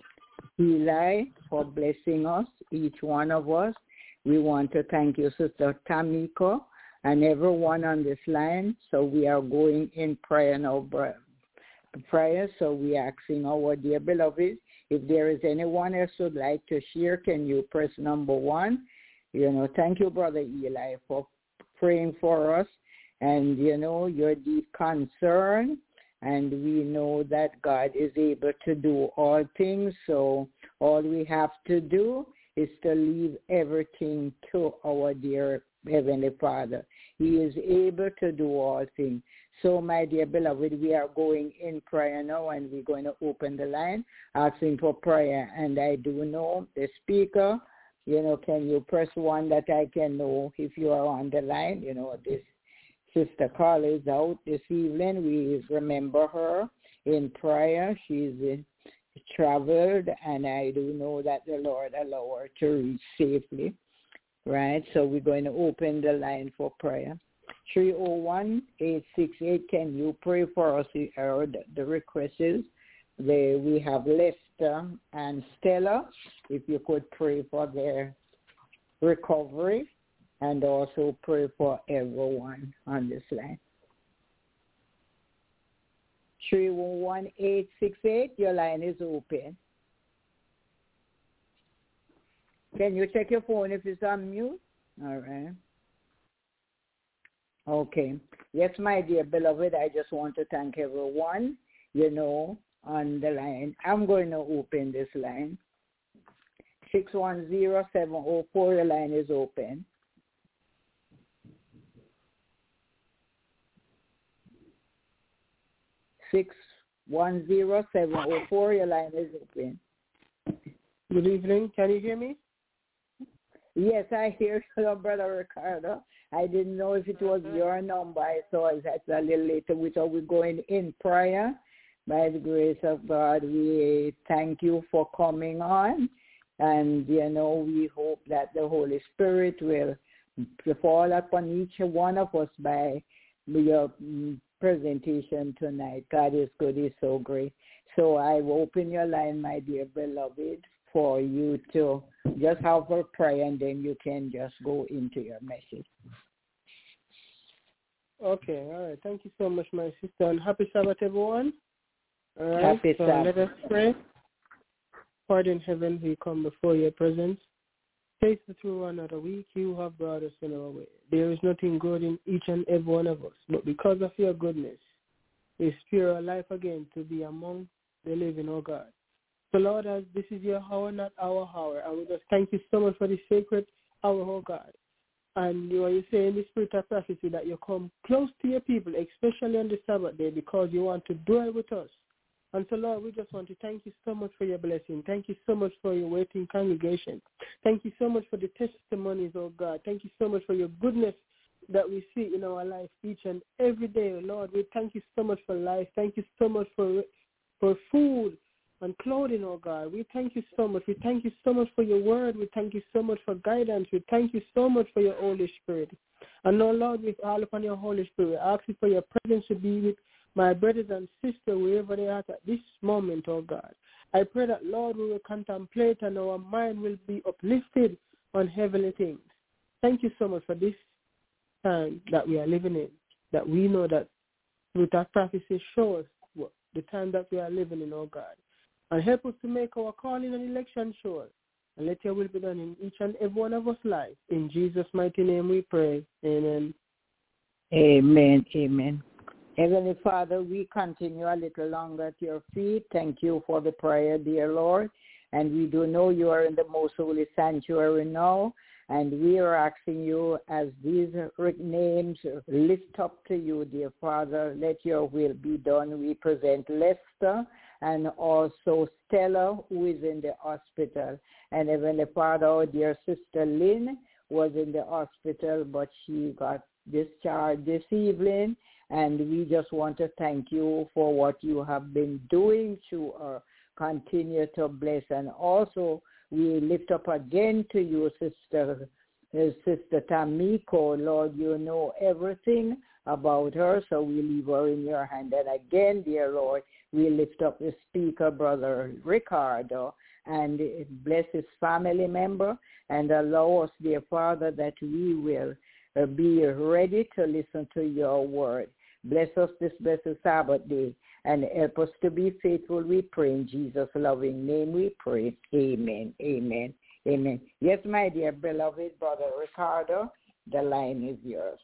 A: Eli, for blessing us, each one of us. We want to thank you, Sister Tamiko, and everyone on this line. So we are going in prayer now, brother. Prayer. So we are asking our dear beloved, if there is anyone else who would like to share, can you press number one? You know, thank you, Brother Eli, for praying for us and, you know, your deep concern. And we know that God is able to do all things. So all we have to do is to leave everything to our dear Heavenly Father. He is able to do all things. So, my dear beloved, we are going in prayer now, and we're going to open the line, asking for prayer. And I do know the speaker, you know, can you press one that I can know if you are on the line? You know, this Sister Carla is out this evening. We remember her in prayer. She's uh, traveled, and I do know that the Lord allow her to reach safely. Right? So we're going to open the line for prayer. three oh one, eight six eight, can you pray for us? You heard the requests. They, we have Lester and Stella. If you could pray for their recovery and also pray for everyone on this line. three one one, eight six eight, your line is open. Can you check your phone if it's on mute? All right. Okay. Yes, my dear beloved, I just want to thank everyone, you know, on the line. I'm going to open this line. six one zero, seven zero four, your line is open. six one zero, seven zero four, your line is open.
G: Good evening. Can you hear me?
A: Yes, I hear you, Brother Ricardo. I didn't know if it was your number. I saw it a little later. We thought we're going in prayer. By the grace of God, we thank you for coming on. And, you know, we hope that the Holy Spirit will fall upon each one of us by your presentation tonight. God is good. He's so great. So I will open your line, my dear beloved, for you to just have a prayer, and then you can just go into your message.
G: Okay, all right. Thank you so much, my sister, and happy Sabbath, everyone. All right,
A: Happy
G: so
A: Sabbath.
G: let us pray. Father in heaven, we come before your presence. Faithful through another week, you have brought us in our way. There is nothing good in each and every one of us, but because of your goodness, we spare our life again to be among the living, oh God. So, Lord, as this is your hour, not our hour, and we just thank you so much for this sacred hour, oh God. And you know, you say in the spirit of prophecy that you come close to your people, especially on the Sabbath day, because you want to dwell with us. And so, Lord, we just want to thank you so much for your blessing. Thank you so much for your waiting congregation. Thank you so much for the testimonies, oh God. Thank you so much for your goodness that we see in our life each and every day, Lord. We thank you so much for life. Thank you so much for for food and clothing, oh God. We thank you so much. We thank you so much for your word. We thank you so much for guidance. We thank you so much for your Holy Spirit. And now, Lord, we all upon your Holy Spirit. We ask you for your presence to be with my brothers and sisters wherever they are at this moment, oh God. I pray that, Lord, we will contemplate and our mind will be uplifted on heavenly things. Thank you so much for this time that we are living in, that we know that through that prophecy show us what, the time that we are living in, oh God. And help us to make our calling and election sure. And let your will be done in each and every one of us lives. In Jesus' mighty name we pray. Amen.
A: Amen. Amen. Heavenly Father, we continue a little longer at your feet. Thank you for the prayer, dear Lord. And we do know you are in the most holy sanctuary now. And we are asking you, as these names lift up to you, dear Father, let your will be done. We present Lester and also Stella, who is in the hospital. And Heavenly Father, our dear sister Lynn was in the hospital, but she got discharged this evening. And we just want to thank you for what you have been doing to her. Continue to bless. And also, we lift up again to you, Sister Sister Tamiko. Lord, you know everything about her, so we leave her in your hand. And again, dear Lord, we lift up the speaker, Brother Ricardo, and bless his family member, and allow us, dear Father, that we will be ready to listen to your word. Bless us this blessed Sabbath day, and help us to be faithful, we pray. In Jesus' loving name we pray. Amen, amen, amen. Yes, my dear beloved Brother Ricardo, the line is yours.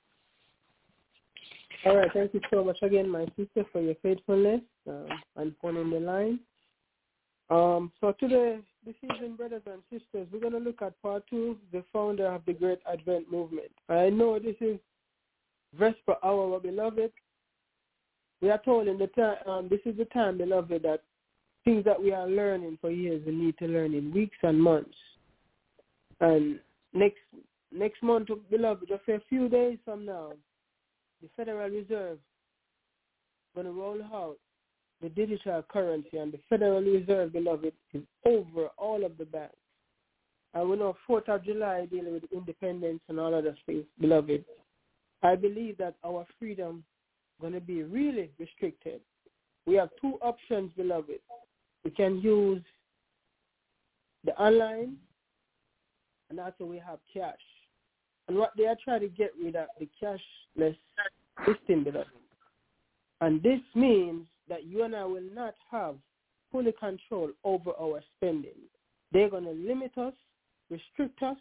G: All right, thank you so much again, my sister, for your faithfulness um, and phoning the line. Um, so today, this evening, brothers and sisters, we're going to look at part two, the founder of the Great Advent Movement. I know this is Vesper hour, beloved. We are told in the time, um, this is the time, beloved, that things that we are learning for years we need to learn in weeks and months. And next next month, beloved, just a few days from now, the Federal Reserve is going to roll out the digital currency, and the Federal Reserve, beloved, is over all of the banks. And we know fourth of July dealing with independence and all other things, beloved. I believe that our freedom is going to be really restricted. We have two options, beloved. We can use the online, and also we have cash. And what they are trying to get rid of, the cashless system, beloved. And this means that you and I will not have fully control over our spending. They're going to limit us, restrict us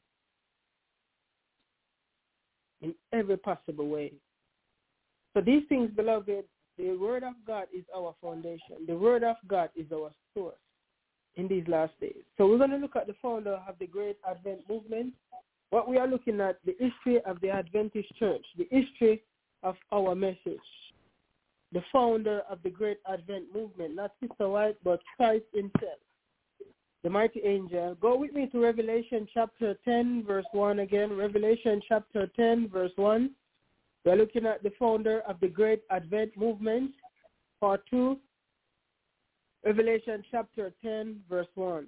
G: in every possible way. So these things, beloved, the Word of God is our foundation. The Word of God is our source in these last days. So we're going to look at the founder of the Great Advent Movement. What we are looking at, the history of the Adventist Church, the history of our message. The founder of the Great Advent Movement, not Sister White, but Christ himself, the mighty angel. Go with me to Revelation chapter ten, verse one again. Revelation chapter ten, verse one. We're looking at the founder of the Great Advent Movement, part two. Revelation chapter ten, verse one.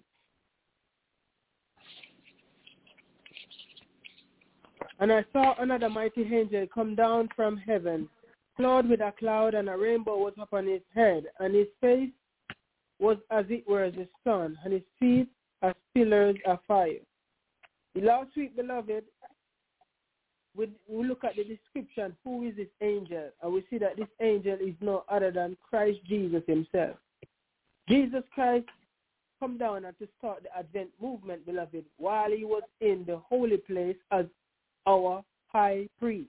G: And I saw another mighty angel come down from heaven, clothed with a cloud, and a rainbow was upon his head, and his face was as it were the sun, and his feet as pillars of fire. The last week, beloved, we, we look at the description, who is this angel, and we see that this angel is no other than Christ Jesus himself. Jesus Christ come down and to start the Advent movement, beloved, while he was in the holy place as our high priest.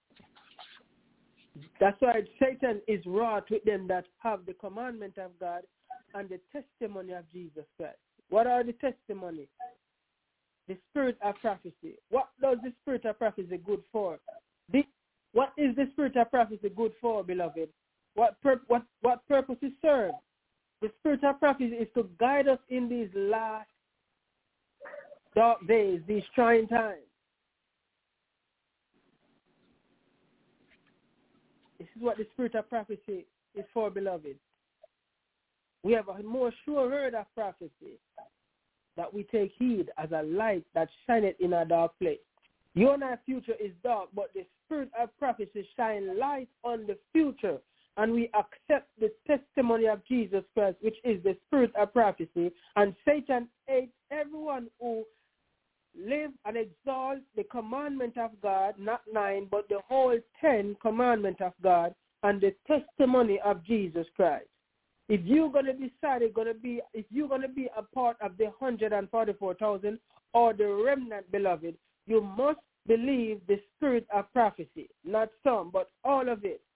G: That's why Satan is wroth with them that have the commandment of God and the testimony of Jesus Christ. What are the testimony? The spirit of prophecy. What does the spirit of prophecy good for? The, what is the spirit of prophecy good for, beloved? What, pur- what, what purpose it serves? The spirit of prophecy is to guide us in these last dark days, these trying times. This is what the spirit of prophecy is for, beloved. We have a more sure word of prophecy, that we take heed as a light that shineth in a dark place. Your and our future is dark, but the spirit of prophecy shine light on the future, and we accept the testimony of Jesus Christ, which is the spirit of prophecy. And Satan hates everyone who live and exalt the commandment of God, not nine, but the whole ten commandment of God and the testimony of Jesus Christ. If you're going to decide going to be, if you're going to be a part of the one hundred forty-four thousand or the remnant, beloved, you must believe the spirit of prophecy, not some, but all of it.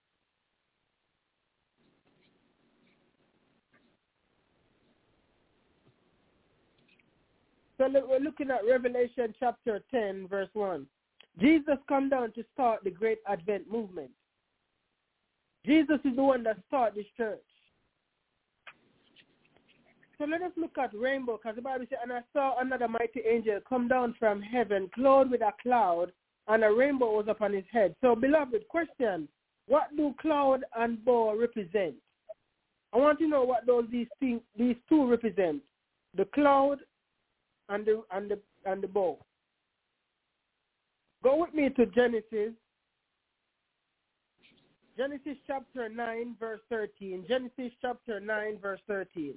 G: So we're looking at Revelation chapter ten, verse one. Jesus come down to start the great Advent movement. Jesus is the one that started this church. So let us look at rainbow, because the Bible says, and I saw another mighty angel come down from heaven, clothed with a cloud, and a rainbow was upon his head. So, beloved, question, what do cloud and bow represent? I want to know what those these things, these two represent, the cloud and the and the and the bow. Go with me to Genesis. Genesis chapter nine, verse thirteen. Genesis chapter nine, verse thirteen.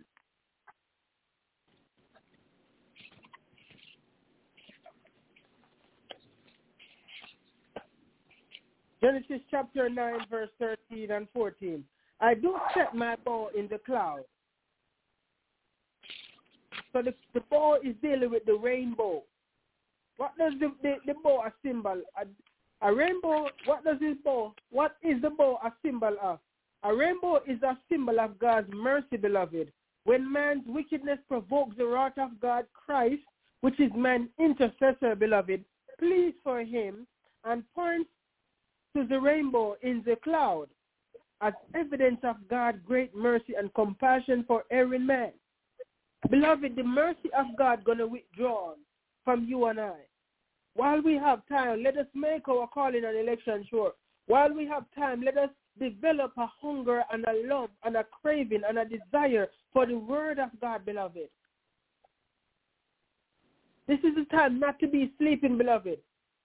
G: Genesis chapter nine, verse thirteen and fourteen. I do set my bow in the cloud. So the, the bow is dealing with the rainbow. What does the, the, the bow a symbol? A, a rainbow, what does this bow? What is the bow a symbol of? A rainbow is a symbol of God's mercy, beloved. When man's wickedness provokes the wrath of God, Christ, which is man's intercessor, beloved, pleads for him and points to the rainbow in the cloud as evidence of God's great mercy and compassion for every man. Beloved, the mercy of God going to withdraw from you and I. While we have time, let us make our calling and election sure. While we have time, let us develop a hunger and a love and a craving and a desire for the word of God, beloved. This is the time not to be sleeping, beloved.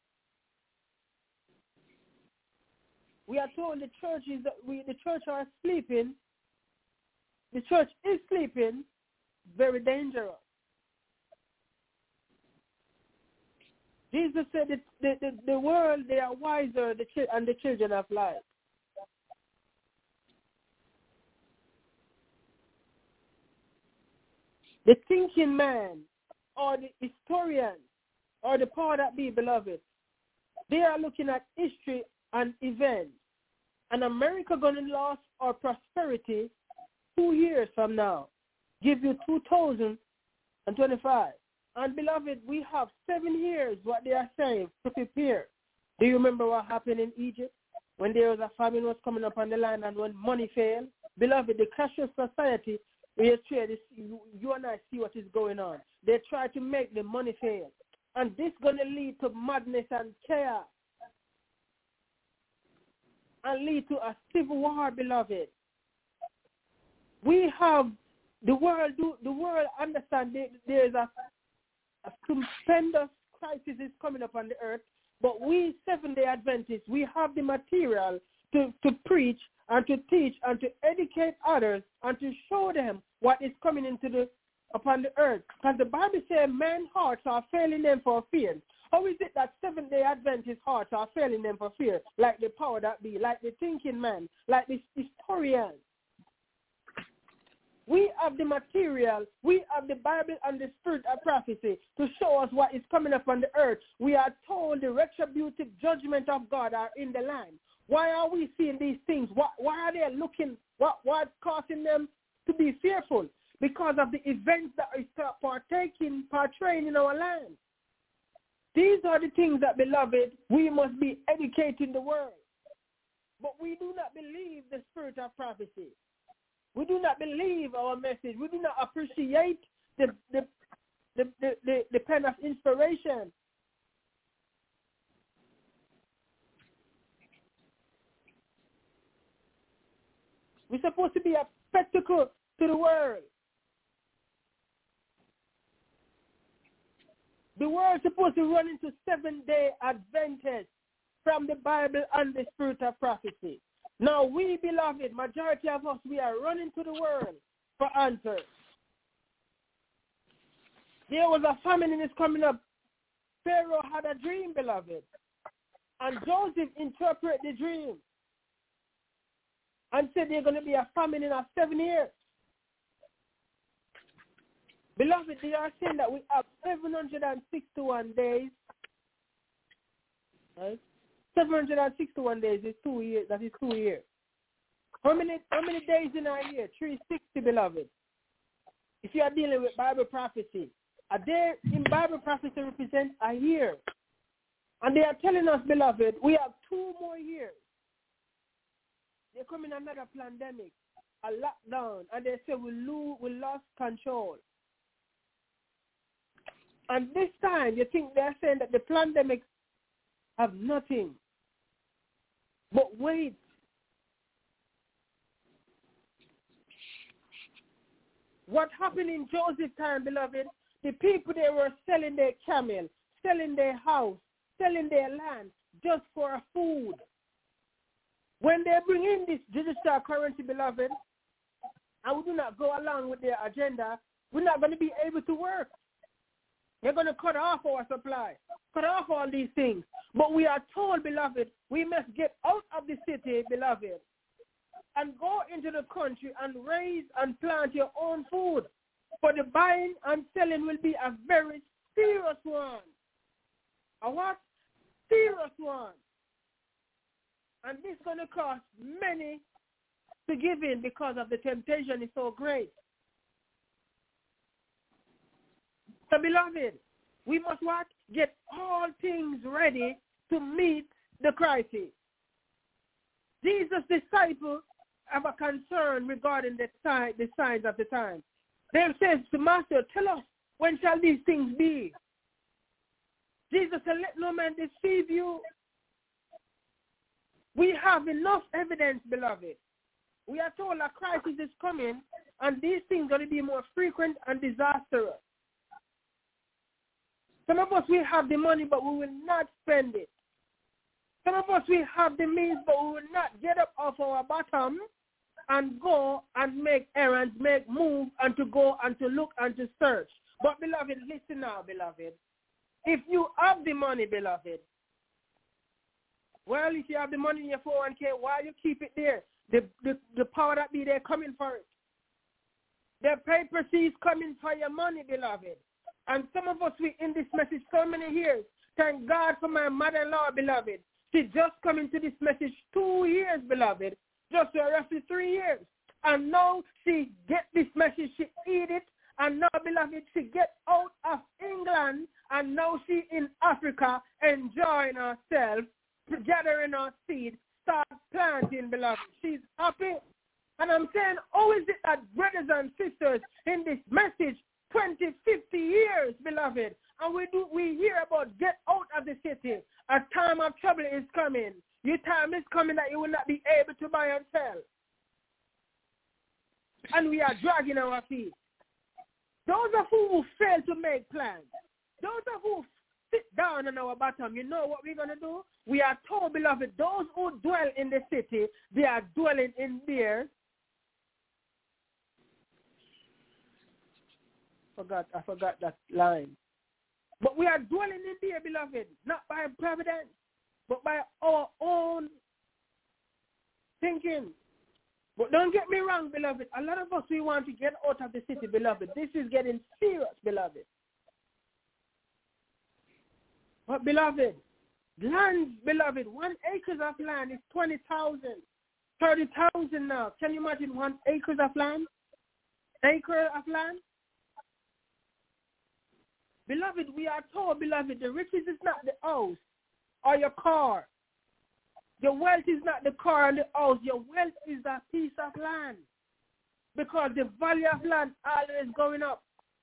G: We are told the church is we the church are sleeping. The church is sleeping. Very dangerous. Jesus said that the, the, the world, they are wiser the ch- and the children of light. The thinking man or the historian or the power that be, beloved, they are looking at history and events. And America going to lose our prosperity two years from now. Give you two thousand twenty-five. And beloved, we have seven years, what they are saying, to prepare. Do you remember what happened in Egypt when there was a famine was coming up on the land and when money failed? Beloved, the cashless society, we try to see, you and I see what is going on. They try to make the money fail. And this is going to lead to madness and chaos. And lead to a civil war, beloved. We have the world. Do the world understand there is a, a stupendous crisis is coming up on the earth? But we Seventh-day Adventists, we have the material to, to preach and to teach and to educate others and to show them what is coming into the upon the earth. Because the Bible says men's hearts are failing them for fear. How is it that Seventh-day Adventist hearts are failing them for fear? Like the power that be, like the thinking man, like the historian. We have the material, we have the Bible and the spirit of prophecy to show us what is coming up on the earth. We are told the retributive judgment of God are in the land. Why are we seeing these things? Why, why are they looking, what, what's causing them to be fearful? Because of the events that are partaking, portraying in our land. These are the things that, beloved, we must be educating the world. But we do not believe the spirit of prophecy. We do not believe our message. We do not appreciate the the the, the, the, the pen of inspiration. We're supposed to be a spectacle to the world. The world is supposed to run into seven-day Adventists from the Bible and the spirit of prophecy. Now we, beloved, majority of us, we are running to the world for answers. There was a famine is coming up Pharaoh had a dream, beloved. And Joseph interpreted the dream and said there's going to be a famine in our seven years. Beloved, they are saying that we have seven hundred sixty-one days. Right? seven hundred sixty-one days is two years. That is two years. How many, how many days in a year? three hundred sixty, beloved. If you are dealing with Bible prophecy, a day in Bible prophecy represents a year. And they are telling us, beloved, we have two more years. They're coming another pandemic, a lockdown, and they say we lose, we lost control. And this time, you think they're saying that the pandemic have nothing. But wait. What happened in Joseph's time, beloved? The people, they were selling their camel, selling their house, selling their land just for food. When they bring in this digital currency, beloved, and we do not go along with their agenda, we're not going to be able to work. They're going to cut off our supply, cut off all these things. But we are told, beloved, we must get out of the city, beloved, and go into the country and raise and plant your own food. For the buying and selling will be a very serious one. A what? Serious one. And this is going to cost many to give in because of the temptation is so great. So, beloved, we must what? Get all things ready to meet the crisis. Jesus' disciples have a concern regarding the, sign, the signs of the time. They say to Master, tell us, when shall these things be? Jesus said, let no man deceive you. We have enough evidence, beloved. We are told a crisis is coming, and these things are going to be more frequent and disastrous. Some of us, we have the money, but we will not spend it. Some of us, we have the means, but we will not get up off our bottom and go and make errands, make moves, and to go and to look and to search. But, beloved, listen now, beloved. If you have the money, beloved, well, if you have the money in your four oh one k, why you keep it there? The, the, the power that be there coming for it. The paper is coming for your money, beloved. And some of us, we in this message so many years. Thank God for my mother-in-law, beloved. She just come into this message two years, beloved. Just roughly three years. And now she get this message, she eat it. And now, beloved, she get out of England. And now she in Africa enjoying herself, gathering her seed, start planting, beloved. She's happy. And I'm saying, how is it that brothers and sisters in this message, twenty, fifty years, beloved, and we do we hear about get out of the city. A time of trouble is coming. Your time is coming that you will not be able to buy and sell. And we are dragging our feet. Those of who fail to make plans, those of who sit down on our bottom, you know what we're going to do? We are told, beloved, those who dwell in the city, they are dwelling in there. Forgot, I forgot that line. But we are dwelling in there, beloved, not by providence, but by our own thinking. But don't get me wrong, beloved. A lot of us, we want to get out of the city, beloved. This is getting serious, beloved. But, beloved, land, beloved, one acre of land is twenty thousand, thirty thousand now. Can you imagine one acre of land? Acre of land? Beloved, we are told, beloved, the riches is not the house or your car. Your wealth is not the car and the house. Your wealth is a piece of land. Because the value of land always going up.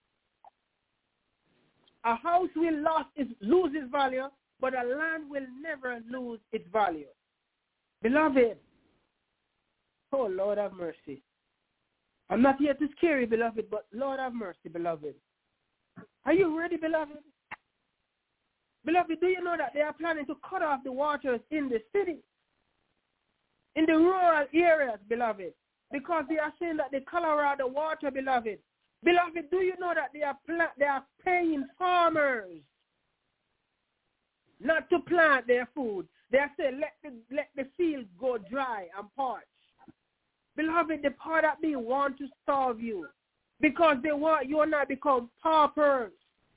G: A house will lose its, lose its value, but a land will never lose its value. Beloved, oh, Lord have mercy. I'm not here to scare you, beloved, but Lord have mercy, beloved. Are you ready, beloved? Beloved, do you know that they are planning to cut off the waters in the city? In the rural areas, beloved. Because they are saying that the Colorado water, beloved. Beloved, do you know that they are pla- they are paying farmers not to plant their food. They say, let the, let the field go dry and parch. Beloved, the power that they want to starve you because they want you and I become paupers.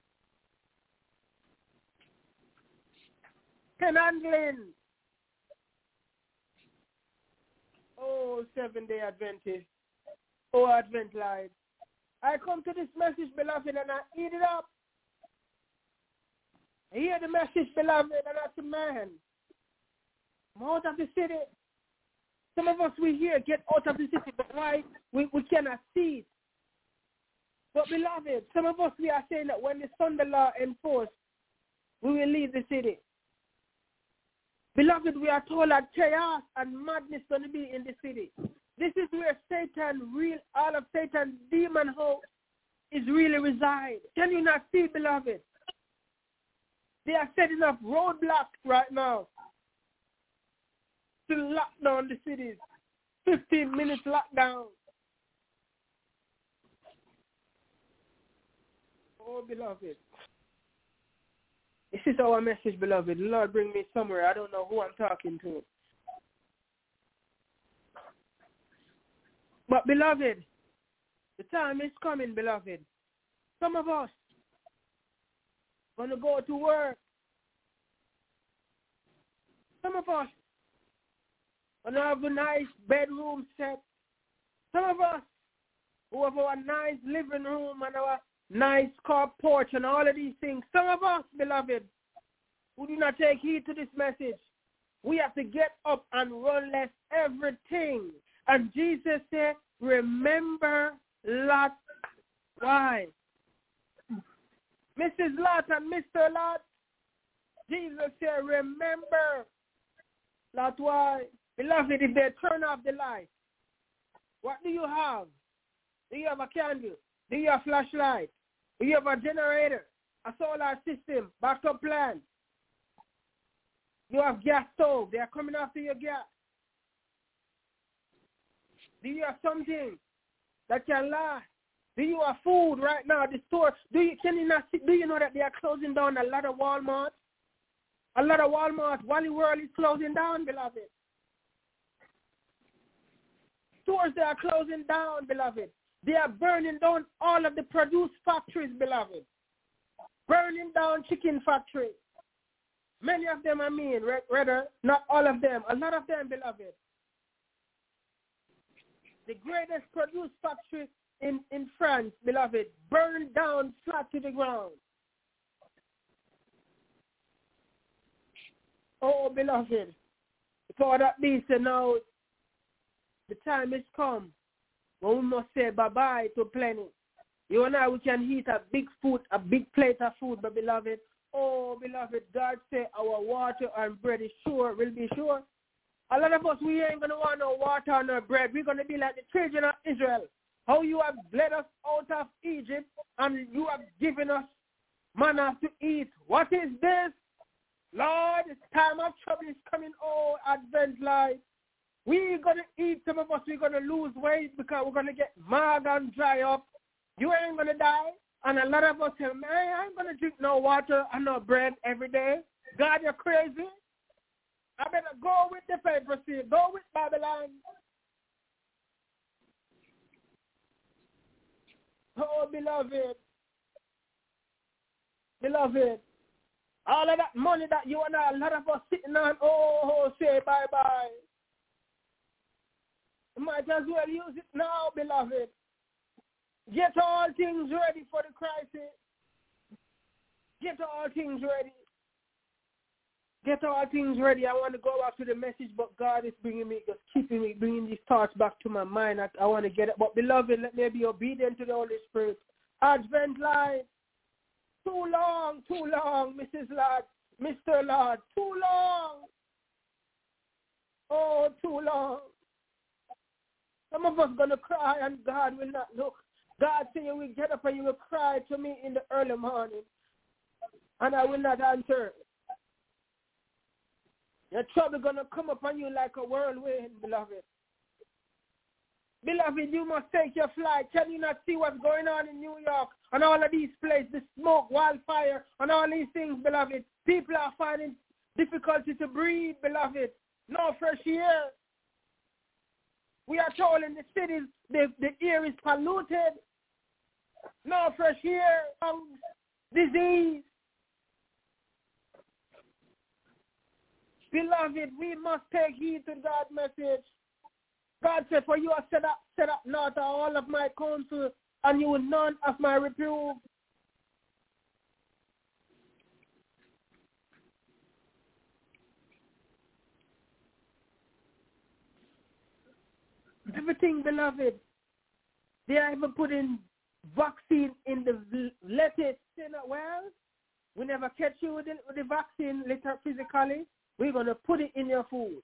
G: Penandlin. Oh, Seventh-day Adventist. Oh, Advent Life. I come to this message, beloved, and I eat it up. I hear the message, beloved, and I say, man, I'm out of the city. Some of us, we here get out of the city, but why? We, we cannot see it. But, beloved, some of us, we are saying that when the Sunday law enforced, we will leave the city. Beloved, we are told that chaos and madness going to be in the city. This is where Satan, real, all of Satan's demon host is really reside. Can you not see, beloved? They are setting up roadblocks right now to lock down the cities. fifteen minutes lockdown. Oh, beloved. This is our message, beloved. Lord, bring me somewhere. I don't know who I'm talking to. But, beloved, the time is coming, beloved. Some of us going to go to work. Some of us going to have a nice bedroom set. Some of us who have our nice living room and our nice car porch and all of these things. Some of us, beloved, who do not take heed to this message, we have to get up and run less everything. And Jesus said, remember Lot. Why? Missus Lot and Mister Lot, Jesus said, remember Lot. Why? Beloved, if they turn off the light, what do you have? Do you have a candle? Do you have a flashlight? Do you have a generator? A solar system? Backup plan? You have gas stove. They are coming after your gas. Do you have something that can last? Do you have food right now at the store? Do you can you not see, do you know that they are closing down a lot of Walmart? A lot of Walmart, Wally World is closing down, beloved. Stores they are closing down, beloved. They are burning down all of the produce factories, beloved. Burning down chicken factories. Many of them, I mean, rather, not all of them. A lot of them, beloved. The greatest produce factory in, in France, beloved, burned down flat to the ground. Oh, beloved, for that be said now, the time has come when we must say bye-bye to plenty. You and I, we can eat a big food, a big plate of food, but beloved, oh, beloved, God say our water and bread is sure, will be sure. A lot of us, we ain't going to want no water or no bread. We're going to be like the children of Israel. How you have led us out of Egypt and you have given us manna to eat. What is this? Lord, this time of trouble is coming. Oh, Advent Life. We're going to eat. Some of us, we're going to lose weight because we're going to get mad and dry up. You ain't going to die. And a lot of us say, man, I ain't going to drink no water and no bread every day. God, you're crazy. I better go with the papacy. Go with Babylon. Oh, beloved. Beloved. All of that money that you and I, a lot of us sitting on, oh, say bye-bye. You might as well use it now, beloved. Get all things ready for the crisis. Get all things ready. Get all things ready. I want to go back to the message, but God is bringing me, just keeping me, bringing these thoughts back to my mind. I, I want to get it. But beloved, let me be obedient to the Holy Spirit. Advent Life. Too long, too long, Missus Lord, Mister Lord. Too long. Oh, too long. Some of us going to cry and God will not look. God say you will get up and you will cry to me in the early morning. And I will not answer. Your trouble going to come upon you like a whirlwind, beloved. Beloved, you must take your flight. Can you not see what's going on in New York and all of these places, the smoke, wildfire, and all these things, beloved? People are finding difficulty to breathe, beloved. No fresh air. We are told in the cities the, the air is polluted. No fresh air, disease. Beloved, we must take heed to God's message. God said, for you are set up, set up not all of my counsel, and you will none of my reproof. Everything, beloved, they are even putting vaccine in the lettuce. Well, we never catch you with the, with the vaccine later physically. We're going to put it in your food.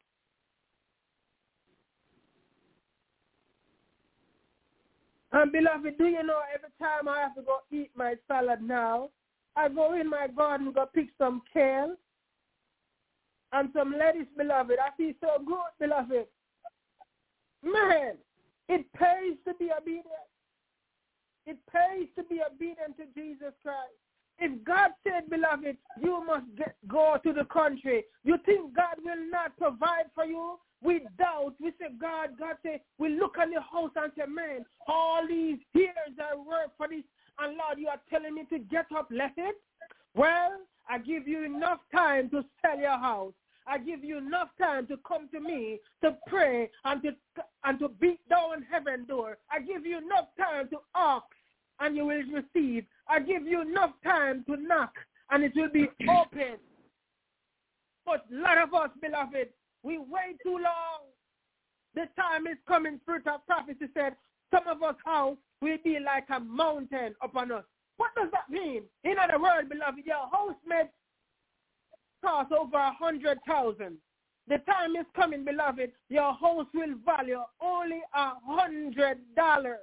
G: And beloved, do you know every time I have to go eat my salad now, I go in my garden, go pick some kale and some lettuce, beloved. I feel so good, beloved. Man, it pays to be obedient. It pays to be obedient to Jesus Christ. If God said, beloved, you must get, go to the country, you think God will not provide for you? We doubt. We say, God, God say, we look at the house and say, man, all these years I work for this, and Lord, you are telling me to get up, let it? Well, I give you enough time to sell your house. I give you enough time to come to me to pray and to and to beat down heaven door. I give you enough time to ask and you will receive. I give you enough time to knock and it will be open. But a lot of us, beloved, we wait too long. The time is coming, Spirit of Prophecy said, some of us house will be like a mountain upon us. What does that mean? In other words, beloved, your house may cost over a hundred thousand. The time is coming, beloved, your house will value only a hundred dollars.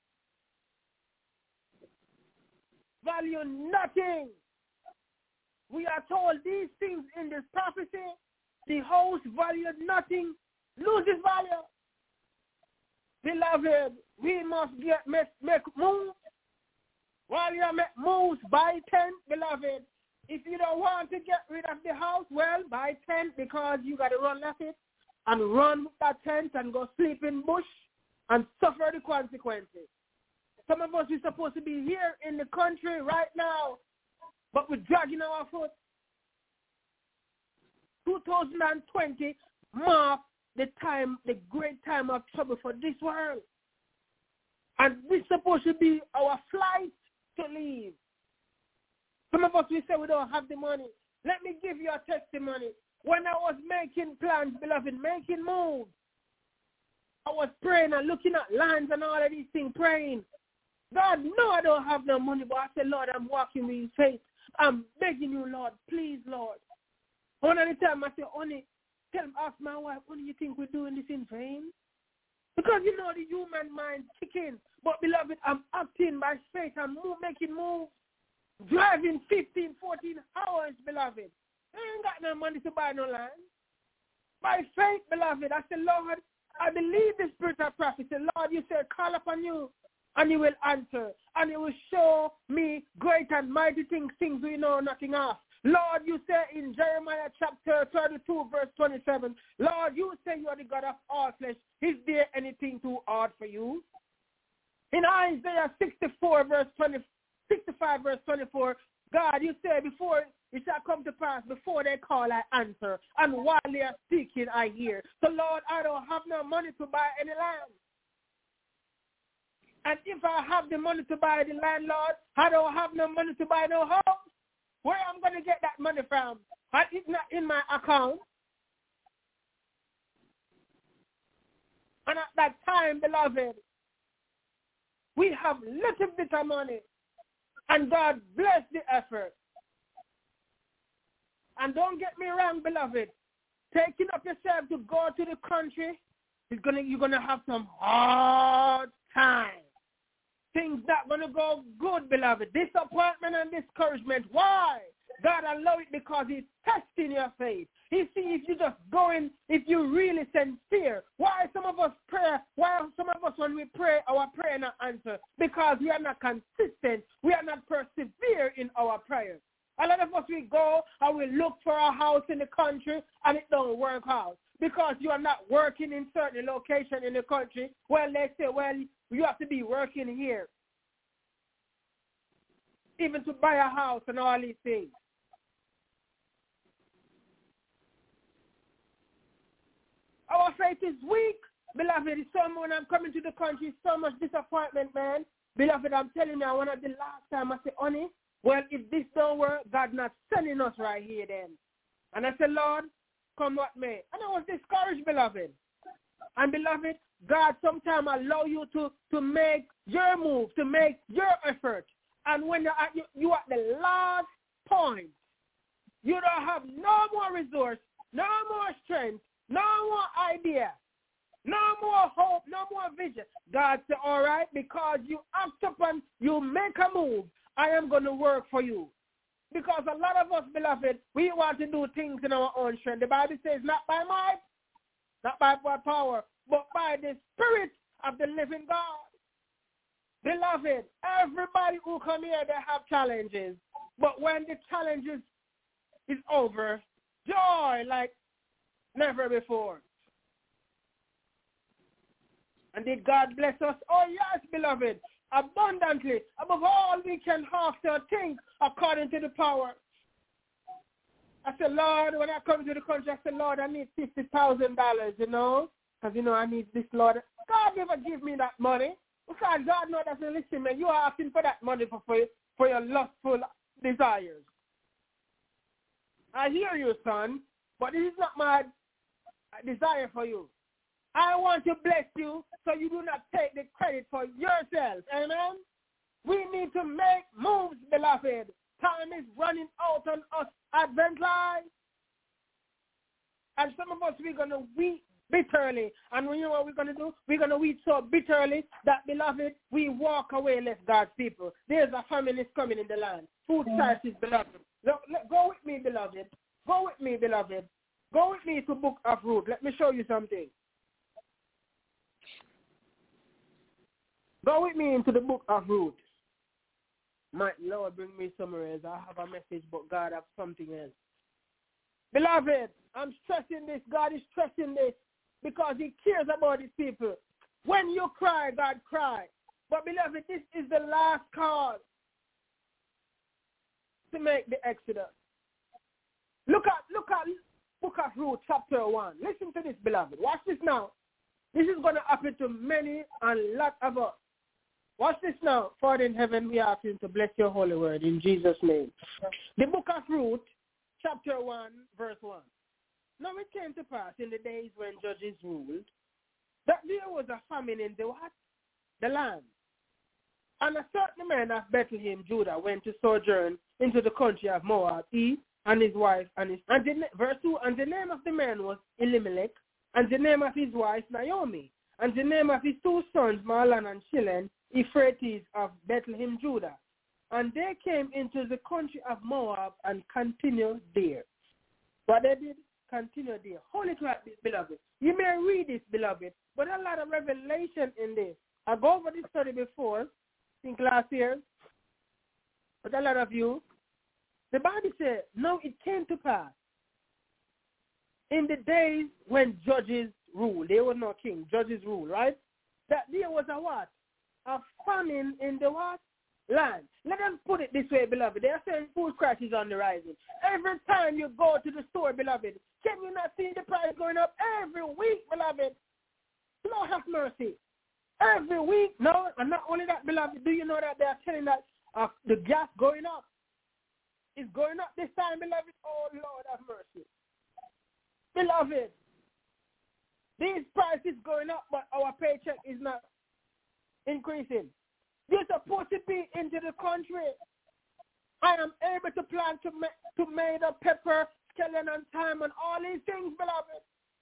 G: Value nothing. We are told these things in this prophecy. The house valued nothing, loses value. Beloved, we must get make, make moves. While you make moves, buy tent, beloved. If you don't want to get rid of the house, well, buy tent because you got to run left it and run with that tent and go sleep in bush and suffer the consequences. Some of us are supposed to be here in the country right now, but we're dragging our foot. two thousand twenty marks the time, the great time of trouble for this world. And this is supposed to be our flight to leave. Some of us, we say we don't have the money. Let me give you a testimony. When I was making plans, beloved, making moves, I was praying and looking at lands and all of these things, praying. God, no, I don't have no money, but I said, Lord, I'm walking with faith. I'm begging you, Lord, please, Lord. One at a time, I say, only tell ask my wife, only you think we're doing this in vain? Because you know the human mind kicking. But, beloved, I'm acting by faith. I'm move, making moves. Driving fifteen, fourteen hours, beloved. I ain't got no money to buy no land. By faith, beloved, I said, Lord, I believe the Spirit of prophecy. Lord, you said, call upon you, and you will answer. And you will show me great and mighty things, things we know nothing of. Lord, you say in Jeremiah chapter thirty-two, verse twenty-seven, Lord, you say you are the God of all flesh. Is there anything too hard for you? In Isaiah sixty-four, verse twenty, sixty-five, verse twenty-four, God, you say before it shall come to pass, before they call, I answer. And while they are speaking, I hear. So, Lord, I don't have no money to buy any land. And if I have the money to buy the land, Lord, I don't have no money to buy no house. Where am I going to get that money from? It's not in my account. And at that time, beloved, we have little bit of money. And God bless the effort. And don't get me wrong, beloved. Taking up yourself to go to the country, is gonna, you're going to have some hard time. Things not going to go good, beloved. Disappointment and discouragement. Why? God allow it because he's testing your faith. He see if you just going, if you really sincere. Why some of us pray, why some of us when we pray, our prayer not answer? Because we are not consistent. We are not persevere in our prayers. A lot of us, we go and we look for a house in the country and it don't work out because you are not working in certain location in the country. Well, they say, well, you have to be working here even to buy a house and all these things. Our faith is weak, beloved. Someone I'm coming to the country, so much disappointment, man. Beloved, I'm telling you, one of the last time I said, honey, well, if this don't work, God not sending us right here then. And I said, Lord, come what may. And I was discouraged, beloved. And beloved, God sometimes allow you to, to make your move, to make your effort. And when you're at, you, you at the last point, you don't have no more resource, no more strength, no more idea, no more hope, no more vision. God said, all right, because you act up and you make a move, I am going to work for you. Because a lot of us, beloved, we want to do things in our own strength. The Bible says not by might, not by power, but by the Spirit of the living God. Beloved, everybody who come here, they have challenges. But when the challenges is over, joy like never before. And did God bless us? Oh, yes, beloved. Abundantly, above all we can ask or think, according to the power. I said, Lord, when I come to the country, I said, Lord, I need fifty thousand dollars, you know, because, you know, I need this, Lord. God never give me that money, because God knows that, listen, man, you are asking for that money for, for, for your lustful desires. I hear you, son, but this is not my desire for you. I want to bless you so you do not take the credit for yourself. Amen? We need to make moves, beloved. Time is running out on us, Advent Live. And some of us, we're going to weep bitterly. And you know what we're going to do? We're going to weep so bitterly that, beloved, we walk away and let God's people. There's a famine is coming in the land. Food crisis, beloved. Look, look, go with me, beloved. Go with me, beloved. Go with me to Book of Ruth. Let me show you something. Go with me into the Book of Ruth. My Lord, bring me somewhere else. I have a message, but God has something else. Beloved, I'm stressing this. God is stressing this because he cares about his people. When you cry, God cries. But beloved, this is the last call to make the Exodus. Look at, look at Book of Ruth, chapter one. Listen to this, beloved. Watch this now. This is going to happen to many and lot of us. Watch this now. Father in heaven, we ask him to bless your holy word in Jesus' name. The Book of Ruth, chapter one, verse one. Now it came to pass in the days when judges ruled that there was a famine in the what? The land. And a certain man of Bethlehem, Judah, went to sojourn into the country of Moab, he and his wife, and his, and the, verse two, and the name of the man was Elimelech, and the name of his wife, Naomi, and the name of his two sons, Mahlon and Chilion, Euphrates of Bethlehem, Judah. And they came into the country of Moab and continued there. But they did continue there. Holy crap, beloved. You may read this, beloved, but a lot of revelation in this. I go over this study before, I think last year, but a lot of you, the Bible says, now it came to pass in the days when judges rule. They were not king, judges rule, right? That there was a what? A famine in the what? Land. Let us put it this way, beloved. They are saying food crisis on the rising. Every time you go to the store, beloved, can you not see the price going up every week, beloved? Lord have mercy. Every week, no, and not only that, beloved, do you know that they are telling that uh, the gas going up? It's going up this time, beloved. Oh, Lord have mercy. Beloved, these prices going up, but our paycheck is not increasing. You're supposed to be into the country. I am able to plant to tomato, pepper, scallion, and thyme, and all these things, beloved.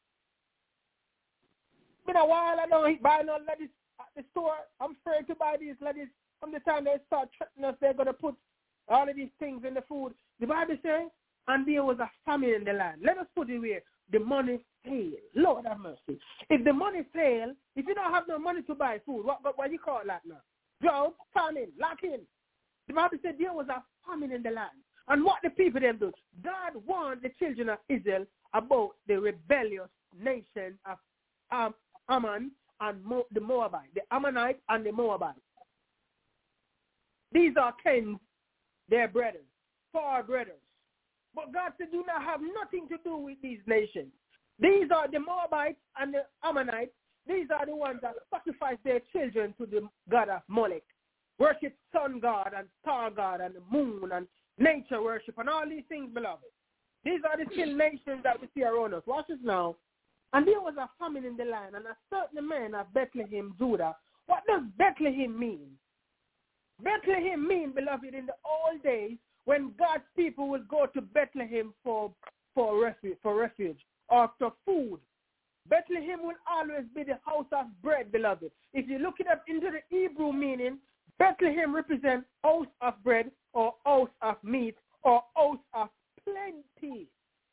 G: Been a while I don't buy no lettuce at the store. I'm afraid to buy these lettuce. From the time they start threatening us, they're going to put all of these things in the food. The Bible says, and there was a famine in the land. Let us put it where the money failed. Lord have mercy. If the money failed, if you don't have no money to buy food, what, what, what do you call that now? Drought, famine, lock in. The Bible said there was a famine in the land. And what the people them do? God warned the children of Israel about the rebellious nation of um, Ammon and Mo- the Moabite, the Ammonite and the Moabite. These are Cain's, their brothers, far brothers. But God said, do not have nothing to do with these nations. These are the Moabites and the Ammonites. These are the ones that sacrifice their children to the god of Molech. Worship sun god and star god and the moon and nature worship and all these things, beloved. These are the still nations that we see around us. Watch this now. And there was a famine in the land, and a certain man of Bethlehem, Judah. What does Bethlehem mean? Bethlehem mean, beloved, in the old days when God's people would go to Bethlehem for for refuge, for refuge or for food. Bethlehem will always be the house of bread, beloved. If you look it up into the Hebrew meaning, Bethlehem represents house of bread or house of meat or house of plenty.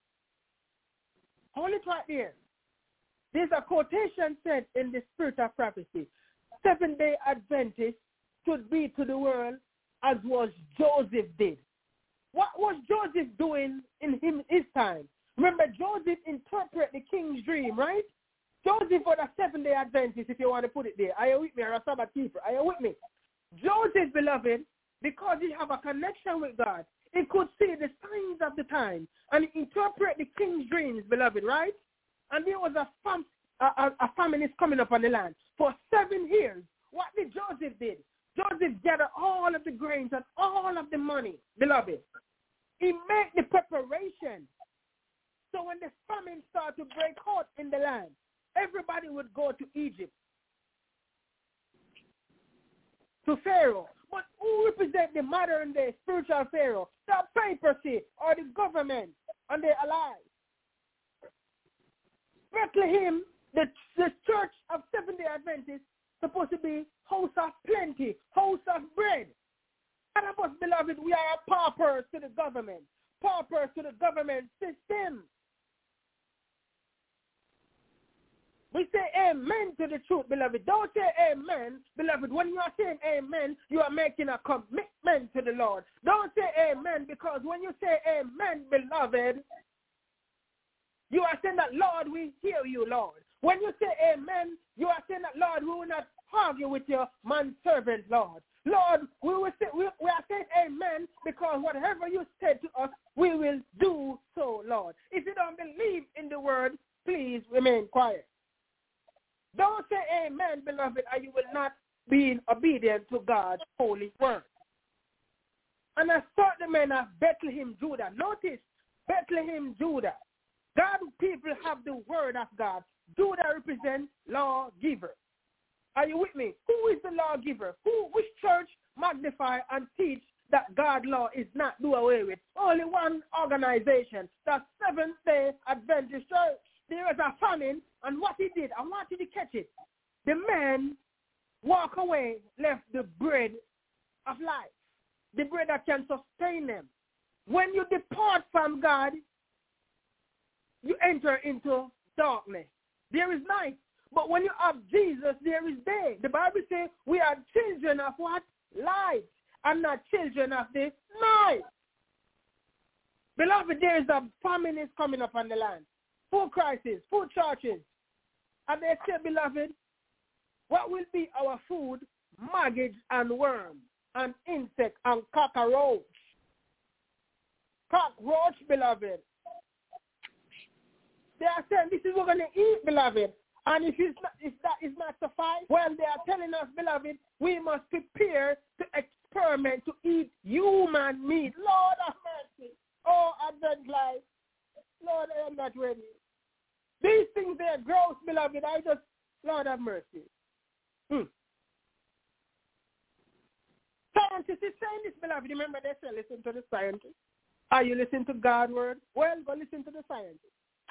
G: Hold it right there. There's a quotation said in the spirit of prophecy. Seven-day Adventists should be to the world as was Joseph did. What was Joseph doing in him, his time? Remember, Joseph interpreted the king's dream, right? Joseph was a seven-day Adventist, if you want to put it there. Are you with me? Or a Sabbath keeper? Are you with me? Joseph, beloved, because he have a connection with God, he could see the signs of the time and interpret the king's dreams, beloved, right? And there was a, fam- a, a, a famine is coming up on the land. For seven years, what did Joseph did? Joseph gathered all of the grains and all of the money, beloved. He made the preparation. So when the famine started to break out in the land, everybody would go to Egypt, to Pharaoh. But who represent the modern day spiritual Pharaoh? The papacy or the government and their allies. Bethlehem, the, the church of Seventh-day Adventists, supposed to be house of plenty, house of bread. And of us, beloved, we are paupers to the government, paupers to the government system. We say amen to the truth, beloved. Don't say amen, beloved. When you are saying amen, you are making a commitment to the Lord. Don't say amen, because when you say amen, beloved, you are saying that, Lord, we hear you, Lord. When you say amen, you are saying that, Lord, we will not argue with your manservant, Lord. Lord, we will say, we, we are saying amen because whatever you said to us, we will do so, Lord. If you don't believe in the word, please remain quiet. Don't say amen, beloved, or you will not be obedient to God's holy word. And I saw the men of Bethlehem, Judah. Notice, Bethlehem, Judah. God people have the word of God. Judah represents lawgiver. Are you with me? Who is the lawgiver? Who, which church magnify and teach that God law is not do away with? Only one organization, the Seventh-day Adventist Church. There was a famine, and what he did, I want you to catch it. The man walk away, left the bread of life, the bread that can sustain them. When you depart from God, you enter into darkness. There is night. But when you have Jesus, there is day. The Bible says we are children of what? Light, and not children of the night. Beloved, there is a famine is coming up on the land. Food crisis, food shortages. And they say, beloved, what will be our food? Maggots and worms and insect and cockroach. Cockroach, beloved. They are saying this is what we're going to eat, beloved. And if, it's not, if that is not suffice, well, they are telling us, beloved, we must prepare to experiment to eat human meat. Lord have mercy. Oh, Advent life. Lord, I am not ready. These things, they are gross, beloved. I just, Lord have mercy. Hmm. Scientists is saying this, beloved. Remember, they say, listen to the scientists. Are you listening to God's word? Well, go listen to the scientists.